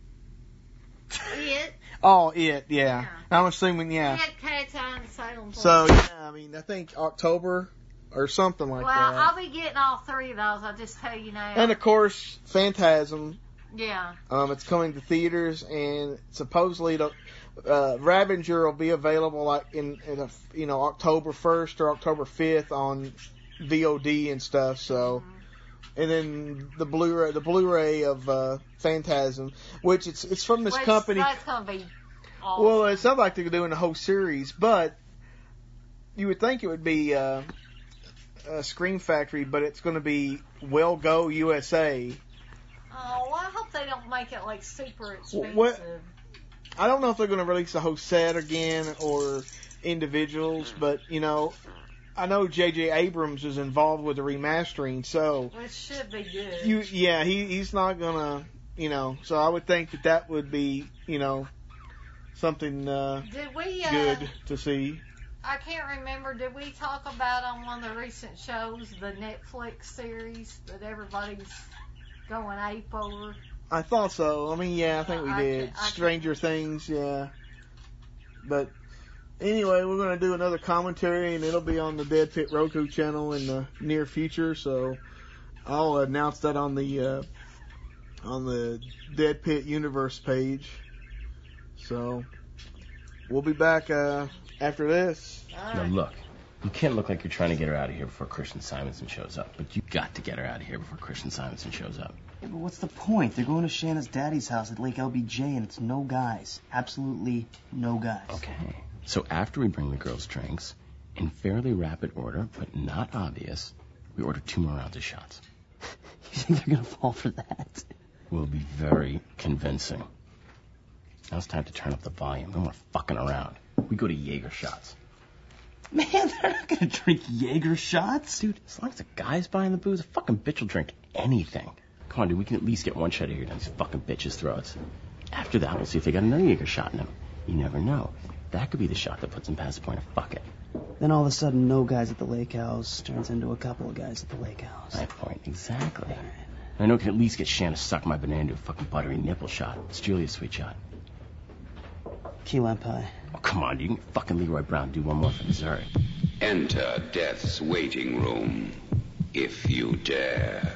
It? Oh, It, yeah. yeah. I'm assuming, yeah. It had Cat's Eye and Salem's Lot. So, yeah, I mean, I think October or something like well, that. Well, I'll be getting all three of those. I'll just tell you now. And, of course, Phantasm. Yeah. Um, it's coming to theaters, and supposedly the uh, Ravager will be available like in, in a, you know October first or October fifth on V O D and stuff. So, mm-hmm. and then the Blu-ray, the Blu-ray of uh, Phantasm, which it's it's from this which, company. That's gonna be awesome. Well, it sounds like they're doing the whole series, but you would think it would be uh, a Scream Factory, but it's going to be Well Go U S A. Oh, well, I hope they don't make it, like, super expensive. What, I don't know if they're going to release the whole set again or individuals, but, you know, I know J J Abrams is involved with the remastering, so... Which should be good. You, yeah, he he's not going to, you know, so I would think that that would be, you know, something uh, did we, uh, good to see. I can't remember, did we talk about on one of the recent shows the Netflix series that everybody's... going ape over? I thought so. I mean, yeah, I think we I did. can, I Stranger can. Things, yeah. But anyway, we're going to do another commentary, and it'll be on the Dead Pit Roku channel in the near future. So I'll announce that on the uh, on the Dead Pit Universe page. So we'll be back uh, after this. Now look. You can't look like you're trying to get her out of here before Christian Simonson shows up, but you got to get her out of here before Christian Simonson shows up. Yeah, but what's the point? They're going to Shanna's daddy's house at Lake L B J, and it's no guys. Absolutely no guys. Okay. So after we bring the girls drinks, in fairly rapid order, but not obvious, we order two more rounds of shots. You think they're going to fall for that? Will be very convincing. Now it's time to turn up the volume. No more fucking around. We go to Jaeger shots. Man, they're not gonna drink Jaeger shots. Dude, as long as the guy's buying the booze, a fucking bitch will drink anything. Come on, dude, we can at least get one shot of Jaeger down these fucking bitches' throats. After that, we'll see if they got another Jaeger shot in them. You never know. That could be the shot that puts them past the point of fuck it. Then all of a sudden, no guys at the lake house turns into a couple of guys at the lake house. My point, exactly. I know I can at least get Shanna to suck my banana into a fucking buttery nipple shot. It's Julia's sweet shot. Key lime pie. Oh, come on, you can fucking Leroy Brown do one more for dessert. Enter death's waiting room, if you dare.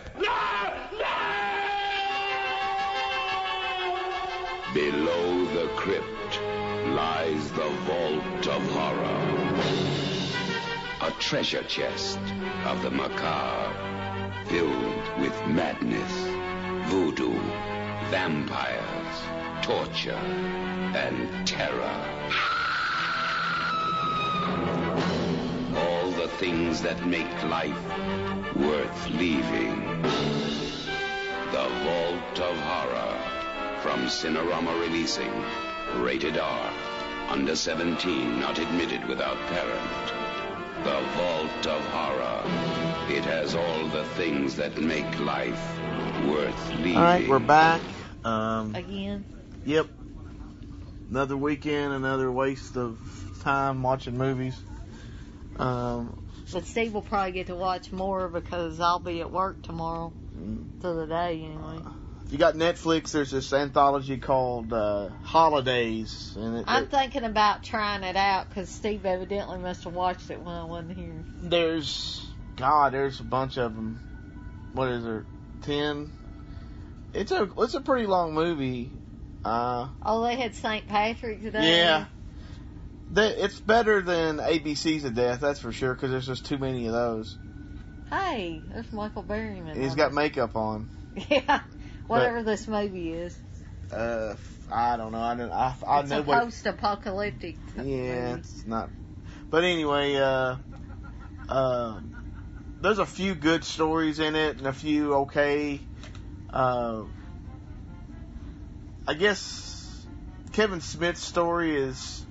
Below the crypt lies the vault of horror. A treasure chest of the macabre, filled with madness, voodoo, vampires, torture, and terror. All the things that make life worth leaving. The Vault of Horror, from Cinerama Releasing. Rated R. Under seventeen, not admitted without parent. The Vault of Horror. It has all the things that make life worth leaving. All right, we're back. Um, Again? Yep. Another weekend, another waste of time watching movies. Um, but Steve will probably get to watch more because I'll be at work tomorrow. Mm. Through the day, anyway. If you got Netflix, there's this anthology called uh, Holidays. And it, I'm it, thinking about trying it out because Steve evidently must have watched it when I wasn't here. There's, God, there's a bunch of them. What is there? Ten? It's a, it's a pretty long movie. Uh, oh, they had Saint Patrick's Day? Yeah. They, it's better than A B Cs of Death, that's for sure, because there's just too many of those. Hey, there's Michael Berryman. He's got makeup on. Yeah. Whatever but, this movie is. Uh, I don't know. I don't. I, I it's know a what, post-apocalyptic. Yeah, movie. It's not. But anyway, uh, uh, there's a few good stories in it and a few okay. Uh, I guess Kevin Smith's story is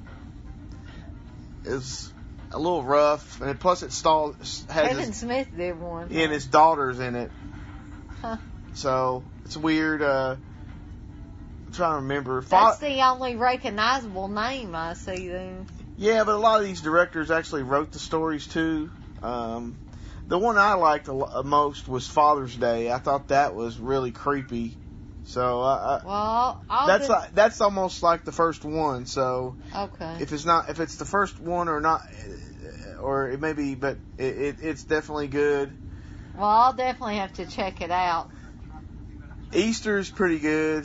is a little rough, and plus it stalled. Has Kevin his, Smith did one. Yeah, and his daughter's in it. Huh. So it's weird. Uh, I'm trying to remember. That's Fa- the only recognizable name I see then. Yeah, but a lot of these directors actually wrote the stories too. Um, the one I liked the lo- most was Father's Day. I thought that was really creepy. So uh, well, I'll that's be... like, that's almost like the first one. So okay, if it's not if it's the first one or not, or it may be, but it, it, it's definitely good. Well, I'll definitely have to check it out. Easter's pretty good.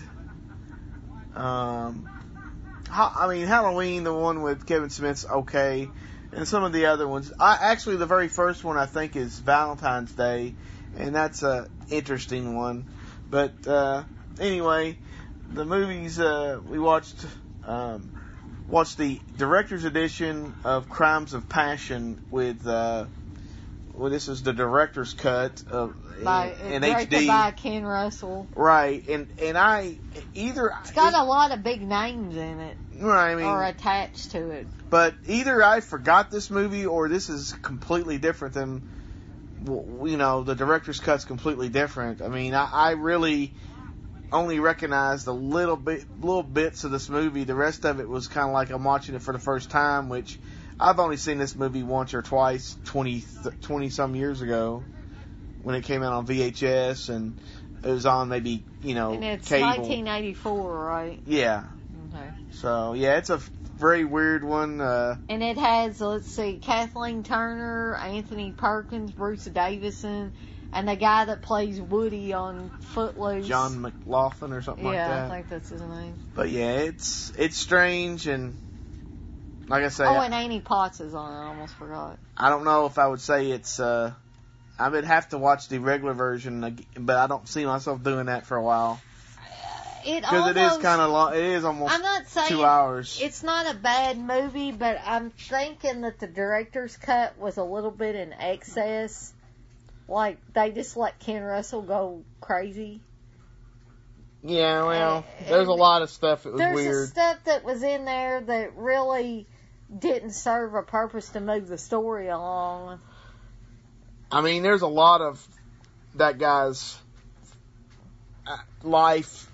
Um, I mean, Halloween, the one with Kevin Smith's okay, and some of the other ones. I actually, the very first one I think is Valentine's Day, and that's a interesting one. But uh, anyway, the movies uh, we watched um, watched the director's edition of Crimes of Passion with. Uh, well, this is the director's cut of. By, in H D by Ken Russell. Right, and and I either it's got it, a lot of big names in it. Right, I mean, or attached to it. But either I forgot this movie or this is completely different than, you know, the director's cut's completely different. I mean, I, I really only recognized a little bit, little bits of this movie. The rest of it was kind of like I'm watching it for the first time, which I've only seen this movie once or twice, twenty, twenty some years ago. When it came out on V H S and it was on maybe, you know, and it's cable. nineteen eighty-four, right? Yeah. Okay. So, yeah, it's a very weird one. Uh, and it has, let's see, Kathleen Turner, Anthony Perkins, Bruce Davison, and the guy that plays Woody on Footloose. John McLaughlin or something yeah, like that. Yeah, I think that's his name. But, yeah, it's it's strange and, like I say... Oh, and Annie Potts is on it, I almost forgot. I don't know if I would say it's... Uh, I would have to watch the regular version, but I don't see myself doing that for a while. Because it is kind of long. It is almost I'm not saying two hours. It's not a bad movie, but I'm thinking that the director's cut was a little bit in excess. Like, they just let Ken Russell go crazy. Yeah, well, and, there's a lot of stuff that was there's weird. There's stuff that was in there that really didn't serve a purpose to move the story along. I mean, there's a lot of that guy's life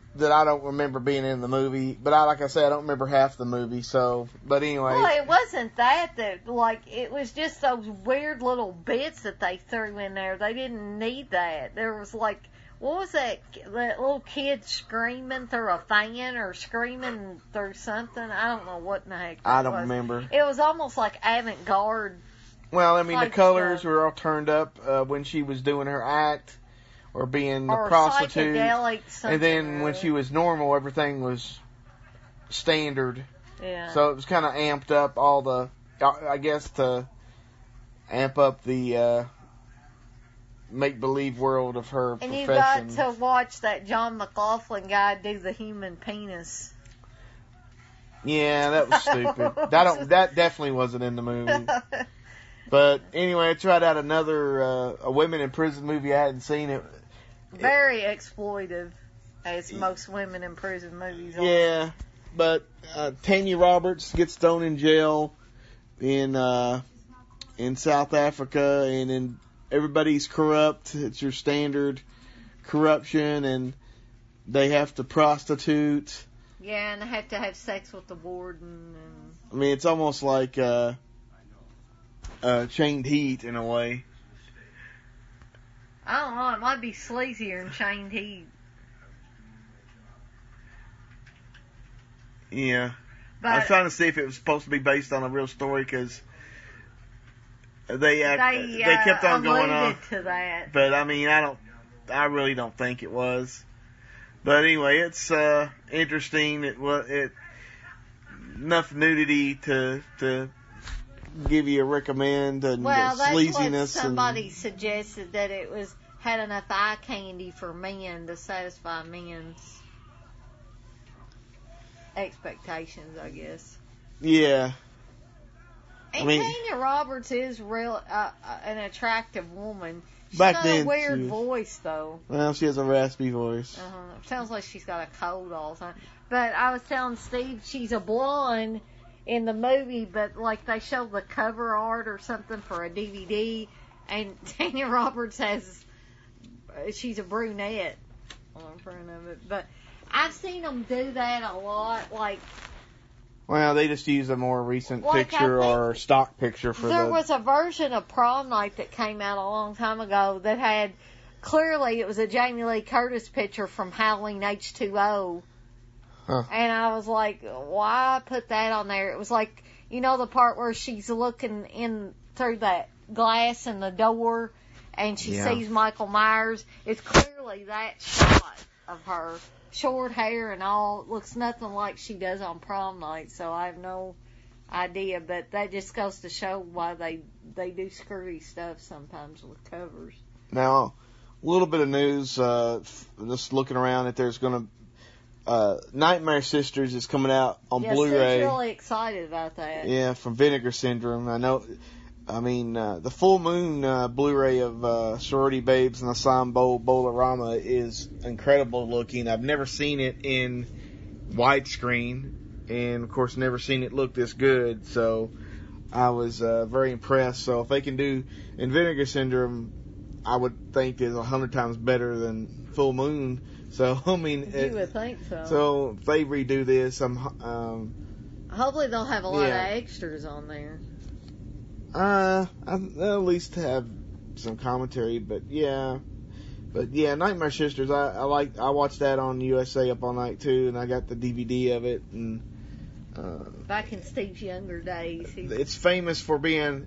that I don't remember being in the movie. But I, like I said, I don't remember half the movie. So, but anyway. Well, it wasn't that that like it was just those weird little bits that they threw in there. They didn't need that. There was like, what was that? That little kid screaming through a fan or screaming through something. I don't know what in the heck. I don't was. remember. It was almost like avant-garde. Well, I mean, the colors stuff. were all turned up uh, when she was doing her act or being the or prostitute. Psychedelic, and then when she was normal, everything was standard. Yeah. So it was kind of amped up all the, I guess, to amp up the uh, make-believe world of her and profession. you got to watch that John McLaughlin guy do the human penis. Yeah, that was stupid. that don't, that definitely wasn't in the movie. But anyway, I tried out another uh, a women in prison movie. I hadn't seen it. Very exploitive, as most women in prison movies are. Yeah, but uh, Tanya Roberts gets thrown in jail in uh, in South Africa, and then everybody's corrupt. It's your standard corruption, and they have to prostitute. Yeah, and they have to have sex with the warden. And... I mean, it's almost like uh, uh, Chained Heat in a way. I don't know, it might be sleazier than Chained Heat. Yeah. But I was trying to see if it was supposed to be based on a real story, because they act, they, they uh, kept on going on. to that. But I mean, I don't, I really don't think it was. But anyway, it's uh, interesting. It was it enough nudity to to give you a recommend, and well, that's sleaziness. What somebody and, suggested, that it was had enough eye candy for men to satisfy men's expectations, I guess. Yeah. And I mean, Tanya Roberts is real uh, uh, an attractive woman. She's back got then, a weird she was, voice, though. Well, she has a raspy voice. Uh-huh. Sounds like she's got a cold all the time. But I was telling Steve she's a blonde in the movie, but like they showed the cover art or something for a D V D, and Tanya Roberts has, she's a brunette on front of it. But I've seen them do that a lot, like. Well, they just use a more recent like picture or stock picture for there the... was a version of Prom Night that came out a long time ago that had, clearly it was a Jamie Lee Curtis picture from Howling H two O. Huh. And I was like, why put that on there? It was like, you know, the part where she's looking in through that glass in the door and she Yeah. sees Michael Myers. It's clearly that shot of her. Short hair and all, looks nothing like she does on Prom Night, so I have no idea, but that just goes to show why they they do screwy stuff sometimes with covers. Now, a little bit of news, uh, just looking around, that there's going to, uh, Nightmare Sisters is coming out on yes, Blu-ray. I'm really excited about that. Yeah, from Vinegar Syndrome. I know, I mean, uh, the Full Moon uh, Blu-ray of uh, Sorority Babes and the Slime Bowl Bowl-orama is incredible looking. I've never seen it in widescreen, and of course never seen it look this good, so I was uh, very impressed. So if they can do, in Vinegar Syndrome, I would think is a hundred times better than Full Moon. So, I mean... You it, would think so. So if they redo this, I'm... Um, Hopefully they'll have a lot yeah. of extras on there. Uh, I'll at least have some commentary, but yeah, but yeah, Nightmare Sisters. I, I like. I watched that on U S A Up All Night too, and I got the D V D of it. And uh, back in Steve's younger days, he... it's famous for being.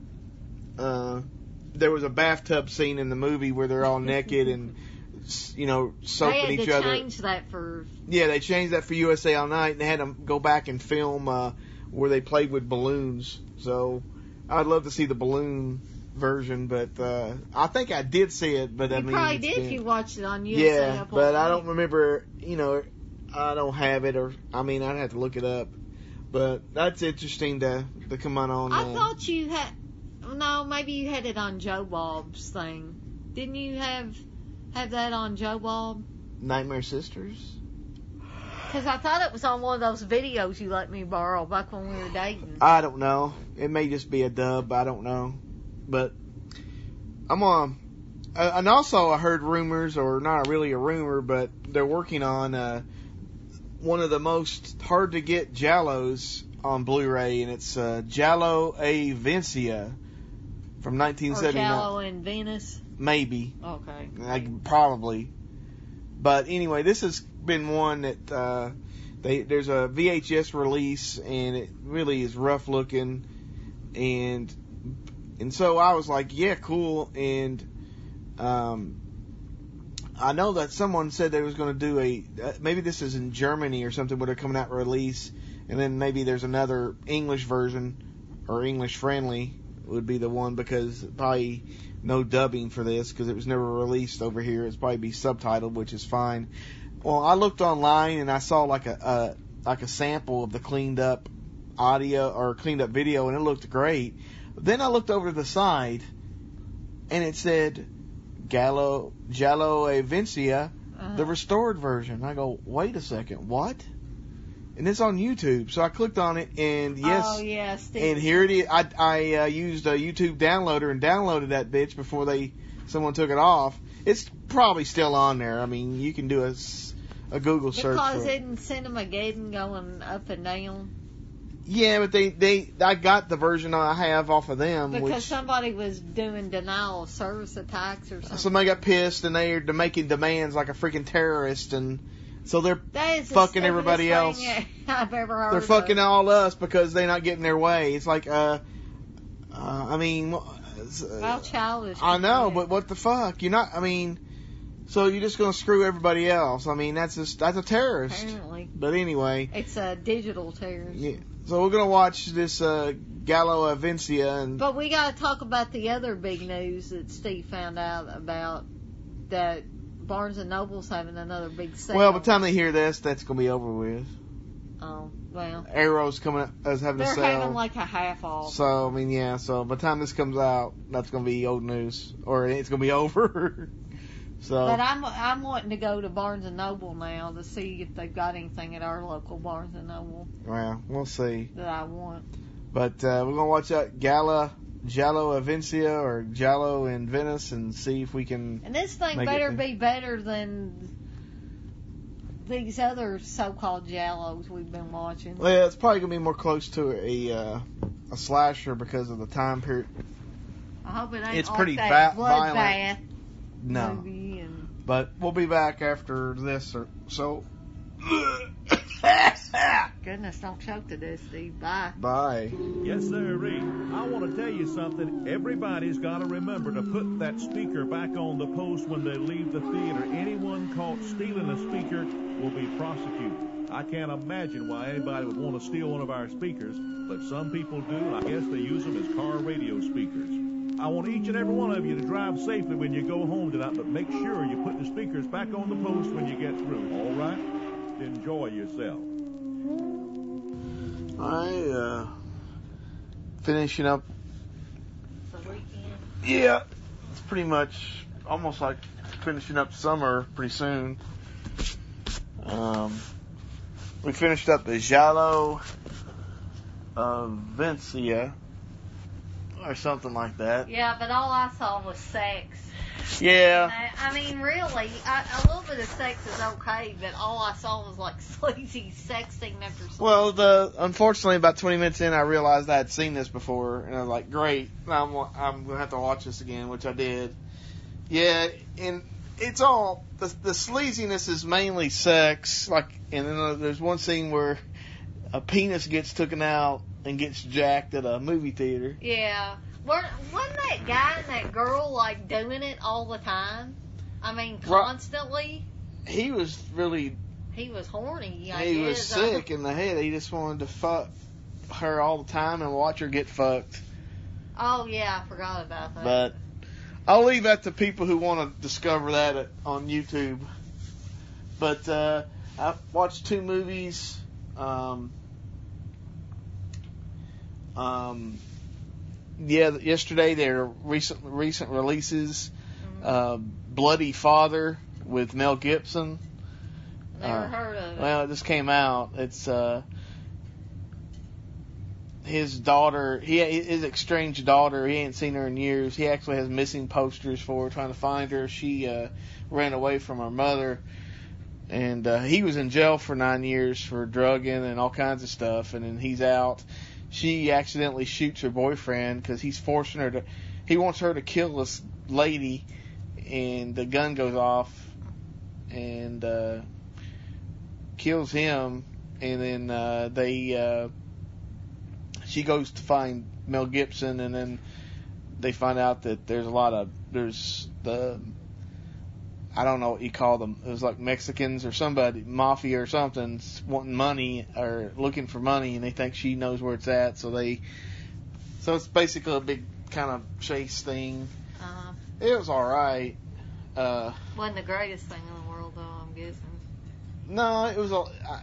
Uh, there was a bathtub scene in the movie where they're all naked and, you know, soaping each other. They had to change that for. Yeah, they changed that for U S A All Night, and they had to go back and film uh, where they played with balloons. So. I'd love to see the balloon version, but uh, I think I did see it. But you I mean, probably it's did been, if you watched it on U S A. Yeah, Up but on I don't remember. You know, I don't have it, or I mean, I'd have to look it up. But that's interesting to to come on. on I uh, thought you had. No, maybe you had it on Joe Bob's thing. Didn't you have have that on Joe Bob? Nightmare Sisters. Because I thought it was on one of those videos you let me borrow back when we were dating. I don't know. It may just be a dub. I don't know. But I'm gonna uh, and also I heard rumors, or not really a rumor, but they're working on uh, one of the most hard to get Giallos on Blu-ray, and it's uh, Giallo a Vencia from nineteen seventy-nine. Or Giallo in Venice? Maybe. Okay. Like, probably. But anyway, this has been one that uh, they there's a V H S release, and it really is rough looking, and and so I was like, yeah, cool, and um, I know that someone said they was going to do a uh, maybe this is in Germany or something, where they're coming out release, and then maybe there's another English version or English friendly would be the one, because probably no dubbing for this because it was never released over here. It's probably be subtitled, which is fine. Well, I looked online and I saw like a, a like a sample of the cleaned up audio or cleaned up video, and it looked great. Then I looked over to the side and it said Gallo Giallo a Vencia, uh-huh. the restored version. I go, wait a second, what? And it's on YouTube, so I clicked on it, and yes, oh, yeah, and here it is. I, I uh, used a YouTube downloader and downloaded that bitch before they someone took it off. It's probably still on there. I mean, you can do a, a Google search because for it. isn't Cinemageddon going up and down? Yeah, but they, they I got the version I have off of them. Because which, somebody was doing denial of service attacks or something. Somebody got pissed, and they're making demands like a freaking terrorist, and so they're that is fucking the everybody else. I've ever heard they're fucking of. all us because they're not getting their way. It's like, uh, uh I mean, how childish. I know, but what the fuck? You're not. I mean, so you're just gonna screw everybody else. I mean, that's just that's a terrorist. Apparently. But anyway, it's a digital terrorist. Yeah. So we're gonna watch this uh, Giallo a Vencia, and but we gotta talk about the other big news that Steve found out about, that Barnes and Noble's having another big sale. Well, by the time they hear this, that's going to be over with. Oh, well. Arrow's coming up as having They're a sale. They're having like a half off. So, I mean, yeah, so by the time this comes out, that's going to be old news. Or it's going to be over. So. But I'm I'm wanting to go to Barnes and Noble now to see if they've got anything at our local Barnes and Noble. Well, we'll see. That I want. But uh, we're going to watch that Gala... Giallo a Vencia or Giallo in Venice and see if we can. And this thing better be better than these other so-called Giallos we've been watching. Well, it's probably gonna be more close to a uh, a slasher because of the time period. I hope it ain't it's like pretty that va- bloodbath violent. No, movie and... but we'll be back after this. Or so. Goodness, don't choke to this, Steve. Bye. Bye. Yes, sirree. I want to tell you something. Everybody's got to remember to put that speaker back on the post when they leave the theater. Anyone caught stealing a speaker will be prosecuted. I can't imagine why anybody would want to steal one of our speakers, but some people do, and I guess they use them as car radio speakers. I want each and every one of you to drive safely when you go home tonight, but make sure you put the speakers back on the post when you get through, all right? Enjoy yourself. I, uh, finishing up. Yeah, it's pretty much almost like finishing up summer pretty soon. Um, we finished up the Giallo uh, Vencia or something like that. Yeah, but all I saw was sex. Yeah. I, I mean, really, I, a little bit of sex is okay, but all I saw was like sleazy sexting after sleazy. Well, the unfortunately, about twenty minutes in, I realized I had seen this before, and I was like, "Great, I'm I'm gonna have to watch this again," which I did. Yeah, and it's all the the sleaziness is mainly sex, like, and then uh, there's one scene where a penis gets taken out and gets jacked at a movie theater. Yeah. Wasn't that guy and that girl, like, doing it all the time? I mean, constantly? He was really... He was horny, I He guess. was sick in the head. He just wanted to fuck her all the time and watch her get fucked. Oh, yeah, I forgot about that. But I'll leave that to people who want to discover that at, on YouTube. But uh, I watched two movies. Um... Um... Yeah, yesterday they're recent recent releases. Mm-hmm. Uh, Bloody Father with Mel Gibson. Never uh, heard of it. Well, it just came out. It's uh, his daughter, he his estranged daughter, he ain't seen her in years. He actually has missing posters for her, trying to find her. She uh, ran away from her mother, and uh, he was in jail for nine years for drugging and all kinds of stuff, and then he's out. She accidentally shoots her boyfriend because he's forcing her to, he wants her to kill this lady, and the gun goes off and uh, kills him, and then uh, they... Uh, She goes to find Mel Gibson, and then they find out that there's a lot of, there's the, I don't know what you call them. It was like Mexicans or somebody, mafia or something, wanting money or looking for money, and they think she knows where it's at. So they, so it's basically a big kind of chase thing. Uh-huh. It was all right. Uh, Wasn't the greatest thing in the world, though, I'm guessing. No, it was a. I,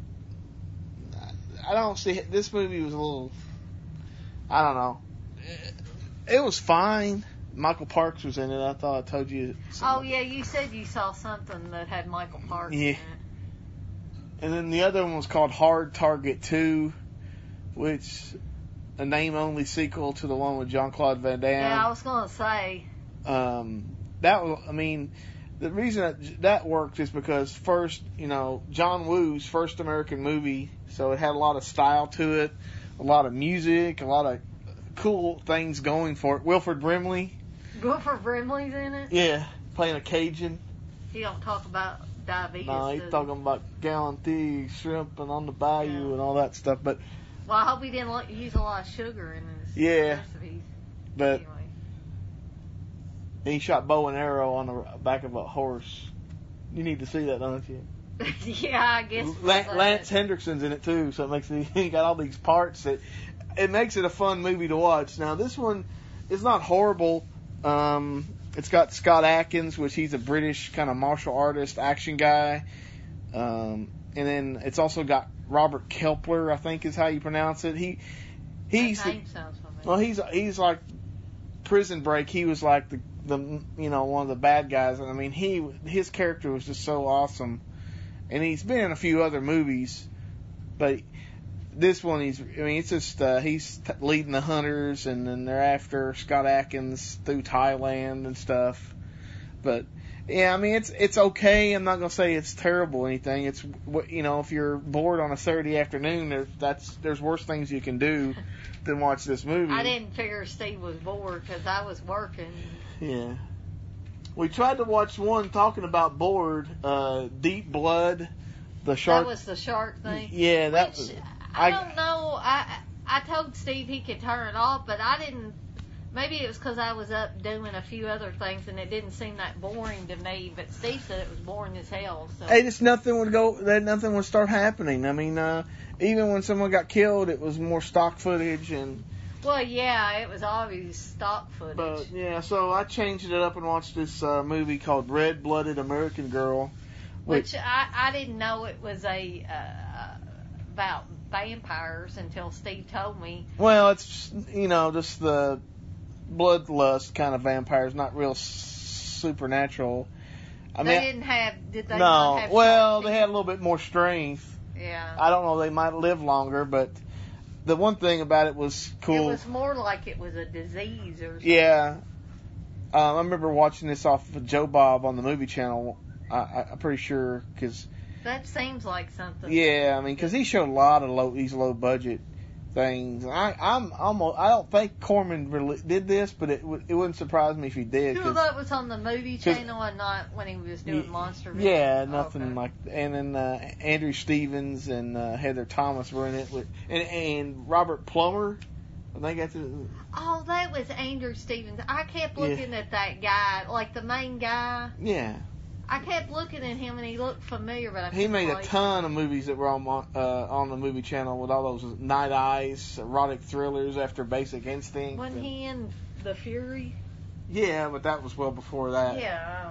I don't see this movie was a little. I don't know. It was fine. Michael Parks was in it. I thought I told you. Oh yeah, you said you saw something that had Michael Parks yeah. in it. And then the other one was called Hard Target two, which a name-only sequel to the one with Jean-Claude Van Damme. Yeah, I was gonna say. Um, that was. I mean, the reason that that worked is because first, you know, John Woo's first American movie. So it had a lot of style to it, a lot of music, a lot of cool things going for it. Wilford Brimley. Wilford Brimley's in it? Yeah, playing a Cajun. He don't talk about diabetes. No, he's talking about Galantine, shrimp, and on the bayou yeah. and all that stuff. But well, I hope he didn't use a lot of sugar in his yeah, recipes. But anyway. He shot bow and arrow on the back of a horse. You need to see that, don't you? Yeah, I guess. Lance, Lance Hendrickson's in it too, so it makes it, he got all these parts that it makes it a fun movie to watch. Now this one is not horrible. Um, it's got Scott Adkins, which he's a British kind of martial artist action guy, um, and then it's also got Robert Kepler, I think is how you pronounce it. He he's that name sounds familiar. Well, he's he's like Prison Break. He was like the the you know one of the bad guys, and I mean he his character was just so awesome. And he's been in a few other movies, but this one, he's, I mean, it's just, uh, he's t- leading the hunters, and then they're after Scott Adkins through Thailand and stuff. But, yeah, I mean, it's, it's okay. I'm not going to say it's terrible or anything. It's, you know, if you're bored on a Saturday afternoon, there, that's, there's worse things you can do than watch this movie. I didn't figure Steve was bored because I was working. Yeah. We tried to watch one talking about bored, uh, Deep Blood, the shark. That was the shark thing? Yeah, that Which, was. I, I don't know. I I told Steve he could turn it off, but I didn't. Maybe it was because I was up doing a few other things and it didn't seem that boring to me, but Steve said it was boring as hell. So. Hey, just nothing would go, that nothing would start happening. I mean, uh, even when someone got killed, it was more stock footage and. Well, yeah, it was obvious stock footage. But, yeah, so I changed it up and watched this uh, movie called Red Blooded American Girl. Which, which I, I didn't know it was a uh, about vampires until Steve told me. Well, it's, you know, just the bloodlust kind of vampires, not real supernatural. I they mean, didn't have, did they no, not have well, something? They had a little bit more strength. Yeah. I don't know, they might live longer, but the one thing about it was cool. It was more like it was a disease or something. Yeah. Um, I remember watching this off of Joe Bob on the movie channel. I, I, I'm pretty sure, because... That seems like something. Yeah, I mean, because he showed a lot of low, these low-budget things. I, I'm almost... I don't think Corman really did this, but it, w- it wouldn't surprise me if he did. Sure, that was on the movie channel and not when he was doing y- Monster Videos. Yeah, nothing okay. like... And then uh, Andrew Stevens and uh, Heather Thomas were in it, with, and, and Robert Plummer. I think that's it. Oh, that was Andrew Stevens. I kept looking yeah. at that guy, like the main guy. Yeah. I kept looking at him and he looked familiar, but I he made a ton him. of movies that were on uh, on the movie channel with all those Night Eyes, erotic thrillers after Basic Instinct. Wasn't and, he in The Fury? Yeah, but that was well before that. Yeah.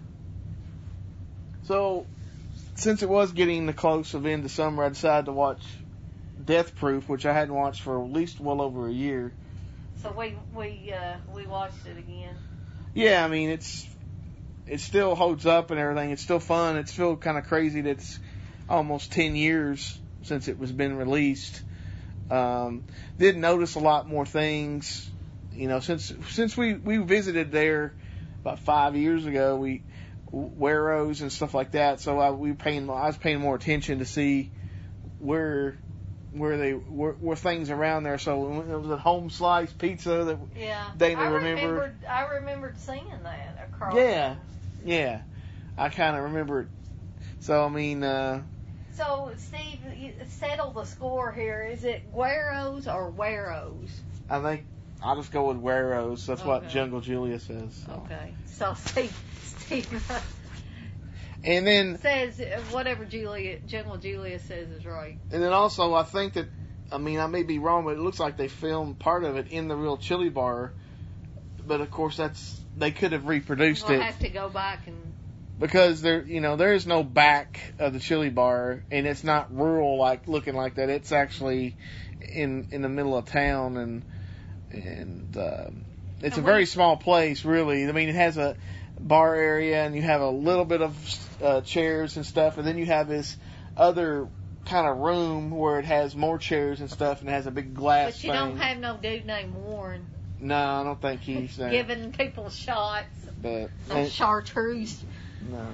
So, since it was getting the close of end of summer, I decided to watch Death Proof, which I hadn't watched for at least well over a year. So we we uh, we watched it again. Yeah, I mean it's. It still holds up and everything. It's still fun. It's still kind of crazy that it's almost ten years since it was been released. Um, did notice a lot more things, you know, since since we, we visited there about five years ago. We Warrows and stuff like that. So I, we paying I was paying more attention to see where where they where, where things around there. So it was a home slice pizza that yeah. Dana I remembered. remembered. I remembered seeing that across. Yeah, yeah. I kind of remember it. So I mean. Uh, So, Steve, you settle the score here. Is it Warrows or Warrows? I think I'll just go with Warrows. That's okay. what Jungle Julia says. So. Okay. So, Steve, Steve and then says whatever Julia, Jungle Julia says is right. And then also, I think that, I mean, I may be wrong, but it looks like they filmed part of it in the real chili bar. But, of course, that's they could have reproduced we'll it. We'll have to go back and... Because there, you know, there is no back of the chili bar, and it's not rural like looking like that. It's actually in in the middle of town, and and um, it's and a very small place, really. I mean, it has a bar area, and you have a little bit of uh, chairs and stuff, and then you have this other kind of room where it has more chairs and stuff, and it has a big glass. But you thing. don't have no dude named Warren. No, I don't think he's there. Giving people shots. But of chartreuse. No.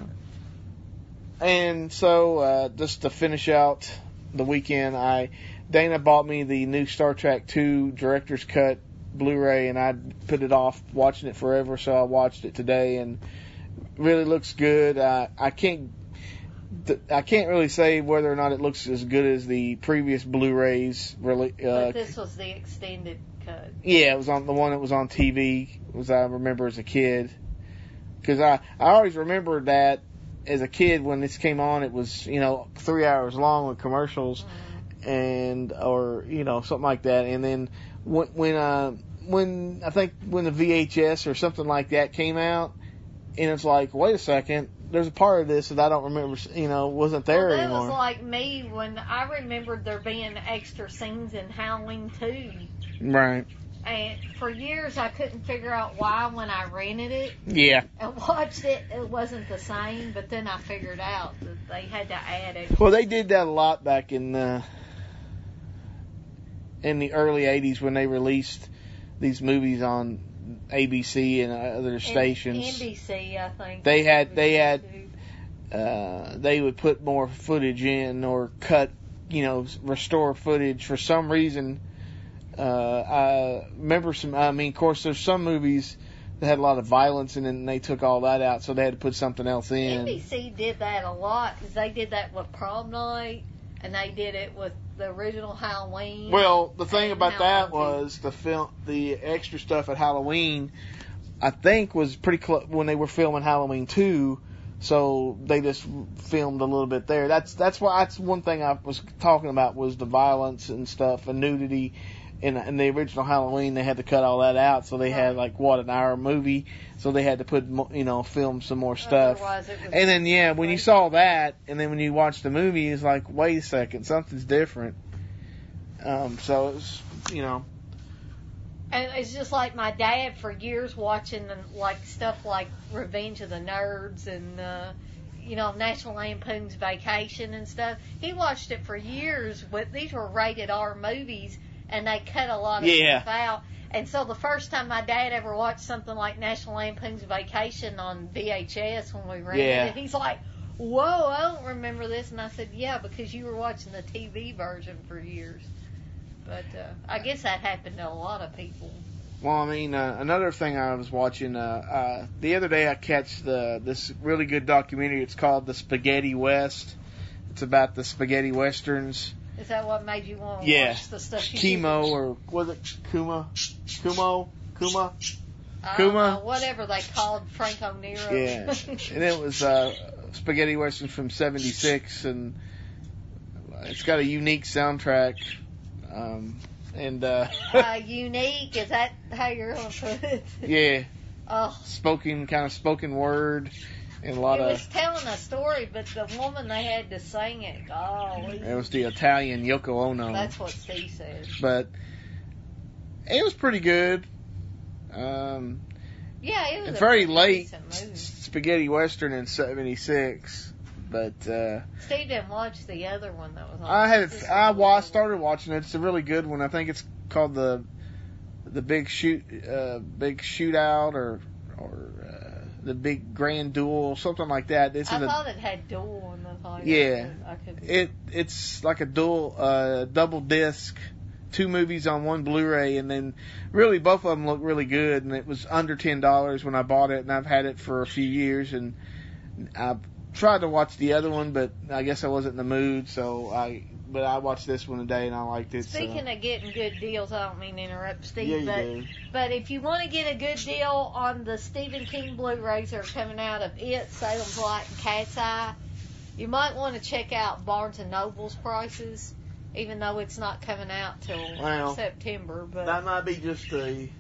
And so, uh, just to finish out the weekend, I Dana bought me the new Star Trek two Director's Cut Blu-ray, and I put it off watching it forever, so I watched it today, and really looks good. I I can't I can't really say whether or not it looks as good as the previous Blu-rays. Really, uh, but this was the extended cut. Yeah, it was on the one that was on T V, as I remember as a kid. Because I, I always remember that as a kid when this came on, it was, you know, three hours long with commercials mm-hmm. and, or, you know, something like that. And then when, when, uh, when, I think when the V H S or something like that came out, and it's like, wait a second, there's a part of this that I don't remember, you know, wasn't there well, that anymore. That was like me when I remembered there being extra scenes in Halloween two. Right. And for years, I couldn't figure out why when I rented it yeah. and watched it, it wasn't the same. But then I figured out that they had to add it. Well, they did that a lot back in uh, in the early eighties when they released these movies on A B C and other stations. N B C, I think. They had they had uh, they would put more footage in or cut, you know, restore footage for some reason. Uh, I remember some, I mean, of course, there's some movies that had a lot of violence in it, and they took all that out, so they had to put something else in. N B C did that a lot, because they did that with Prom Night, and they did it with the original Halloween. Well, the thing about Halloween that was the film, the extra stuff at Halloween, I think was pretty close when they were filming Halloween two, so they just filmed a little bit there. That's, that's why, that's one thing I was talking about was the violence and stuff and nudity. In, in the original Halloween, they had to cut all that out, so they had like what an hour movie, so they had to put you know film some more stuff. And then yeah, when you saw that, and then when you watched the movie, it's like wait a second, something's different. Um, so it's you know. And it's just like my dad for years watching like stuff like Revenge of the Nerds and uh, you know National Lampoon's Vacation and stuff. He watched it for years, but these were rated R movies. And they cut a lot of yeah. stuff out. And so the first time my dad ever watched something like National Lampoon's Vacation on V H S when we rented yeah. it, he's like, whoa, I don't remember this. And I said, yeah, because you were watching the T V version for years. But uh, I guess that happened to a lot of people. Well, I mean, uh, another thing I was watching, uh, uh, the other day I catch the this really good documentary. It's called The Spaghetti West. It's about the spaghetti westerns. Is that what made you want to yeah. watch the stuff you Chemo did? or was it Kuma? Kumo? Kuma? I Kuma? don't know, whatever they called Franco Nero. Yeah. And it was uh, Spaghetti Western from seventy-six, and it's got a unique soundtrack. Um, and uh, uh, unique? Is that how you're going to put it? Yeah. Oh. Spoken, kind of spoken word. And a lot it of, was telling a story, but the woman they had to sing it, golly. It was the Italian Yoko Ono. That's what Steve said. But it was pretty good. Um, yeah, it was a a very late movie. spaghetti western in seventy-six. But uh, Steve didn't watch the other one that was on. I had it, I wa- started watching it. It's a really good one. I think it's called the the big shoot uh, big shootout or or uh, the big grand duel, something like that. This I is thought a, it had duel in the title. yeah. I could be It it's like a dual uh, double disc, two movies on one Blu-ray, and then really both of them look really good. And it was under ten dollars when I bought it, and I've had it for a few years. And I tried to watch the other one, but I guess I wasn't in the mood, so I. But I watched this one today, and I liked it. Speaking so. of getting good deals, I don't mean to interrupt, Steve, Yeah, you but do. but if you want to get a good deal on the Stephen King Blu-rays that are coming out of It, Salem's Lot, and Cat's Eye, you might want to check out Barnes and Noble's prices, even though it's not coming out till Well, September. But that might be just a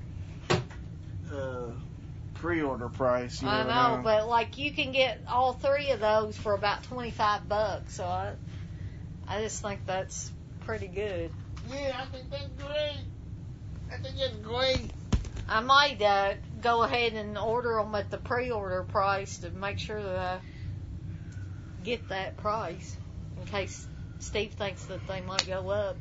uh, pre-order price. You I never know, know, but like you can get all three of those for about twenty-five bucks. So I, I just think that's pretty good. Yeah, I think that's great. I think that's great. I might uh, go ahead and order them at the pre-order price to make sure that I get that price in case Steve thinks that they might go up.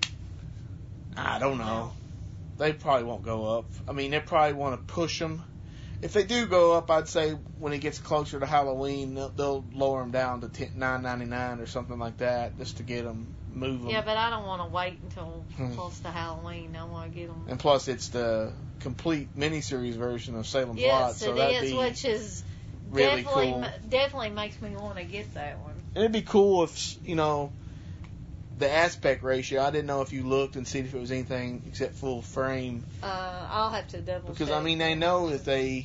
I don't know. They probably won't go up. I mean, they probably want to push them. If they do go up, I'd say when it gets closer to Halloween, they'll, they'll lower them down to nine ninety-nine or something like that, just to get them moving. Yeah, but I don't want to wait until Hmm. close to Halloween. I want to get them. And plus, it's the complete miniseries version of Salem's Lot, Yes, so it that'd is, be which is really definitely cool. definitely makes me want to get that one. And it'd be cool if, you know, the aspect ratio, I didn't know if you looked and see if it was anything except full frame. Uh, I'll have to double Because, check. I mean, they know that they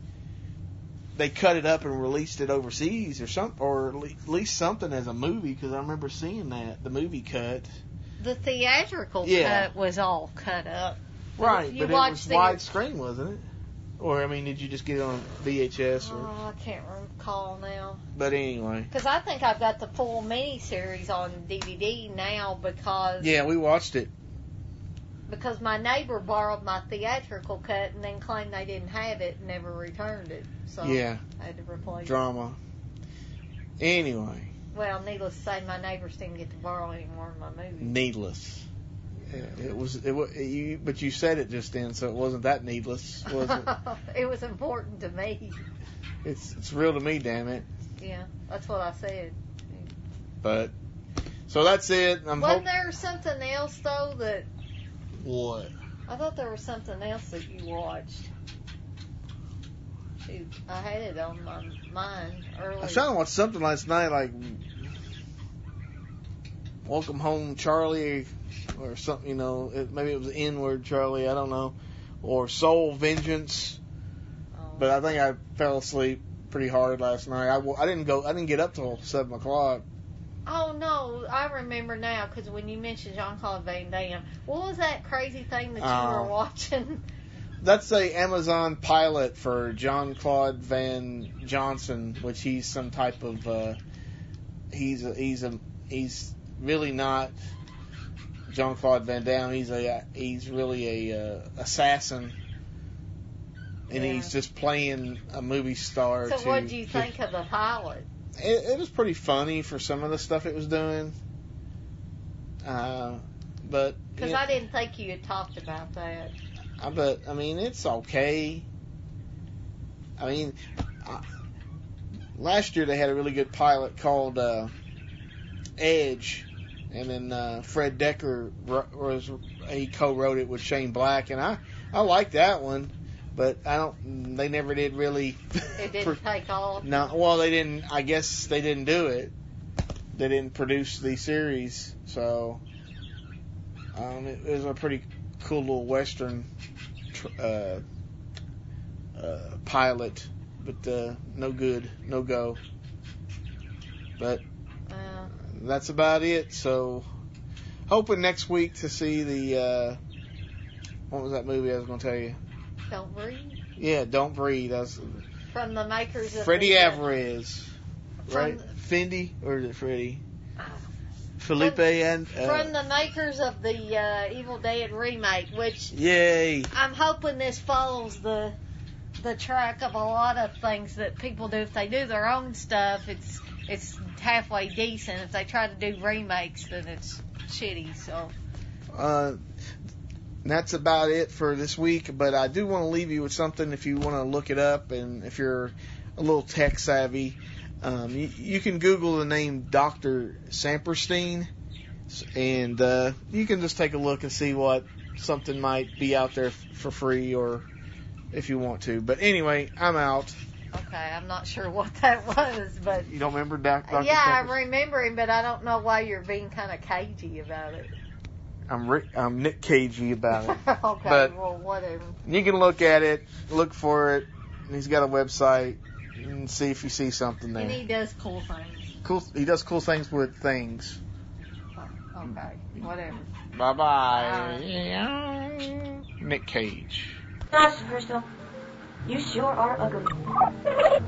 they cut it up and released it overseas or some, or at least something as a movie, because I remember seeing that, the movie cut. The theatrical Yeah. cut was all cut up. Right, You but it watched was the- widescreen, wasn't it? Or, I mean, did you just get it on V H S? Or? Oh, I can't recall now. But anyway. Because I think I've got the full miniseries on D V D now because Yeah, we watched it. because my neighbor borrowed my theatrical cut and then claimed they didn't have it and never returned it. So Yeah. I had to replace Drama. Anyway. it. Well, needless to say, my neighbors didn't get to borrow any more of my movies. Needless. Yeah, it was. It was. You, but you said it just then, so it wasn't that needless, was it? It was important to me. It's it's real to me, damn it. Yeah, that's what I said. But so that's it. I'm Wasn't hoping. there something else though that What? I thought there was something else that you watched? Shoot, I had it on my mind earlier. I was trying to watch something last night, like Welcome Home, Charlie, or something. You know, it, maybe it was N-word Charlie. I don't know, or Soul Vengeance. Oh. But I think I fell asleep pretty hard last night. I, I didn't go. I didn't get up till seven o'clock. Oh no, I remember now because when you mentioned Jean-Claude Van Damme, what was that crazy thing that you Oh. were watching? That's a Amazon pilot for Jean-Claude Van Johnson, which he's some type of. Uh, he's a, he's a he's really not Jean-Claude Van Damme. He's a he's really a uh, assassin, and Yeah. he's just playing a movie star. So to, what did you to- think of the pilot? It, it was pretty funny for some of the stuff it was doing. Uh, but Because yeah, I didn't think you had talked about that. I but I mean it's okay. I mean, I, last year they had a really good pilot called uh, Edge, and then uh, Fred Decker was he co-wrote it with Shane Black, and I I liked that one, but I don't. They never did really. It didn't take off. No, well they didn't. I guess they didn't do it. They didn't produce the series, so um, it, it was a pretty cool little western uh, uh, pilot, but uh, no good, no go. But Uh, that's about it. So hoping next week to see the uh, what was that movie I was going to tell you? Don't Breathe. Yeah, Don't Breathe. That's From the makers of Freddie the, uh, Alvarez, From right? the- Fendi, or is it Freddie? Felipe and uh, From the makers of the uh, Evil Dead remake, which yay! I'm hoping this follows the the track of a lot of things that people do if they do their own stuff. It's it's halfway decent. If they try to do remakes, then it's shitty. So. Uh, that's about it for this week. But I do want to leave you with something if you want to look it up, and if you're a little tech savvy, um, you, you can Google the name Doctor Saperstein, and uh, you can just take a look and see what something might be out there f- for free, or if you want to. But anyway, I'm out. Okay, I'm not sure what that was, but... You don't remember Doctor Yeah, Saperstein? I remember him, but I don't know why you're being kind of cagey about it. I'm Rick, I'm Nick Cagey about it. Okay, but well, whatever. You can look at it, look for it, and he's got a website, and see if you see something there. And he does cool things. Cool. He does cool things with things. Oh, okay, whatever. Bye-bye. Bye. Nick Cage. Gosh, Crystal, you sure are ugly.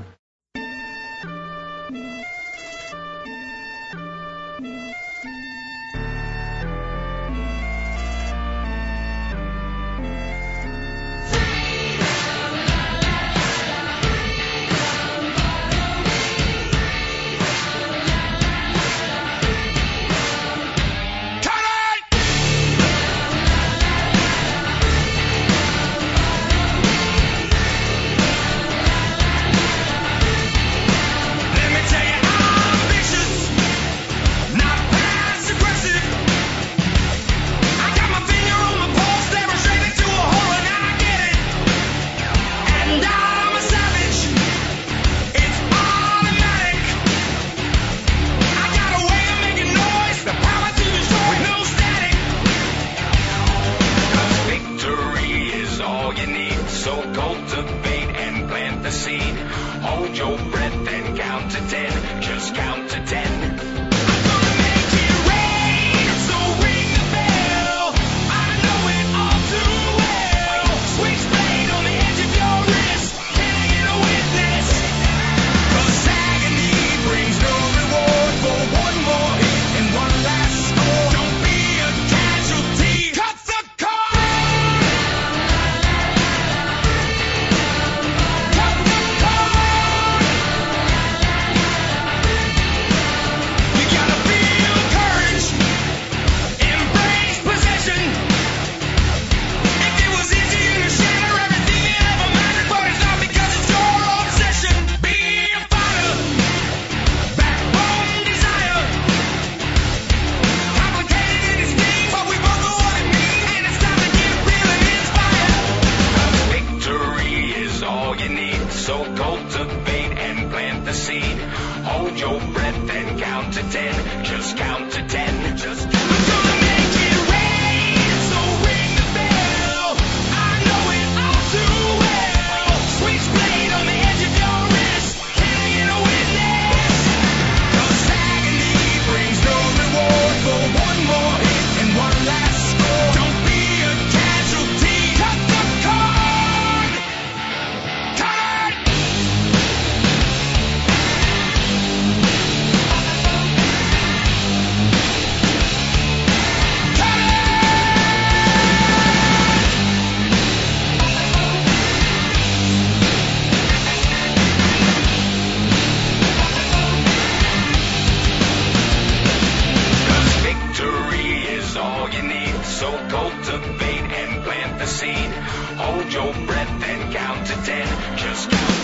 Cultivate and plant the seed. Hold your breath and count to ten. Just count.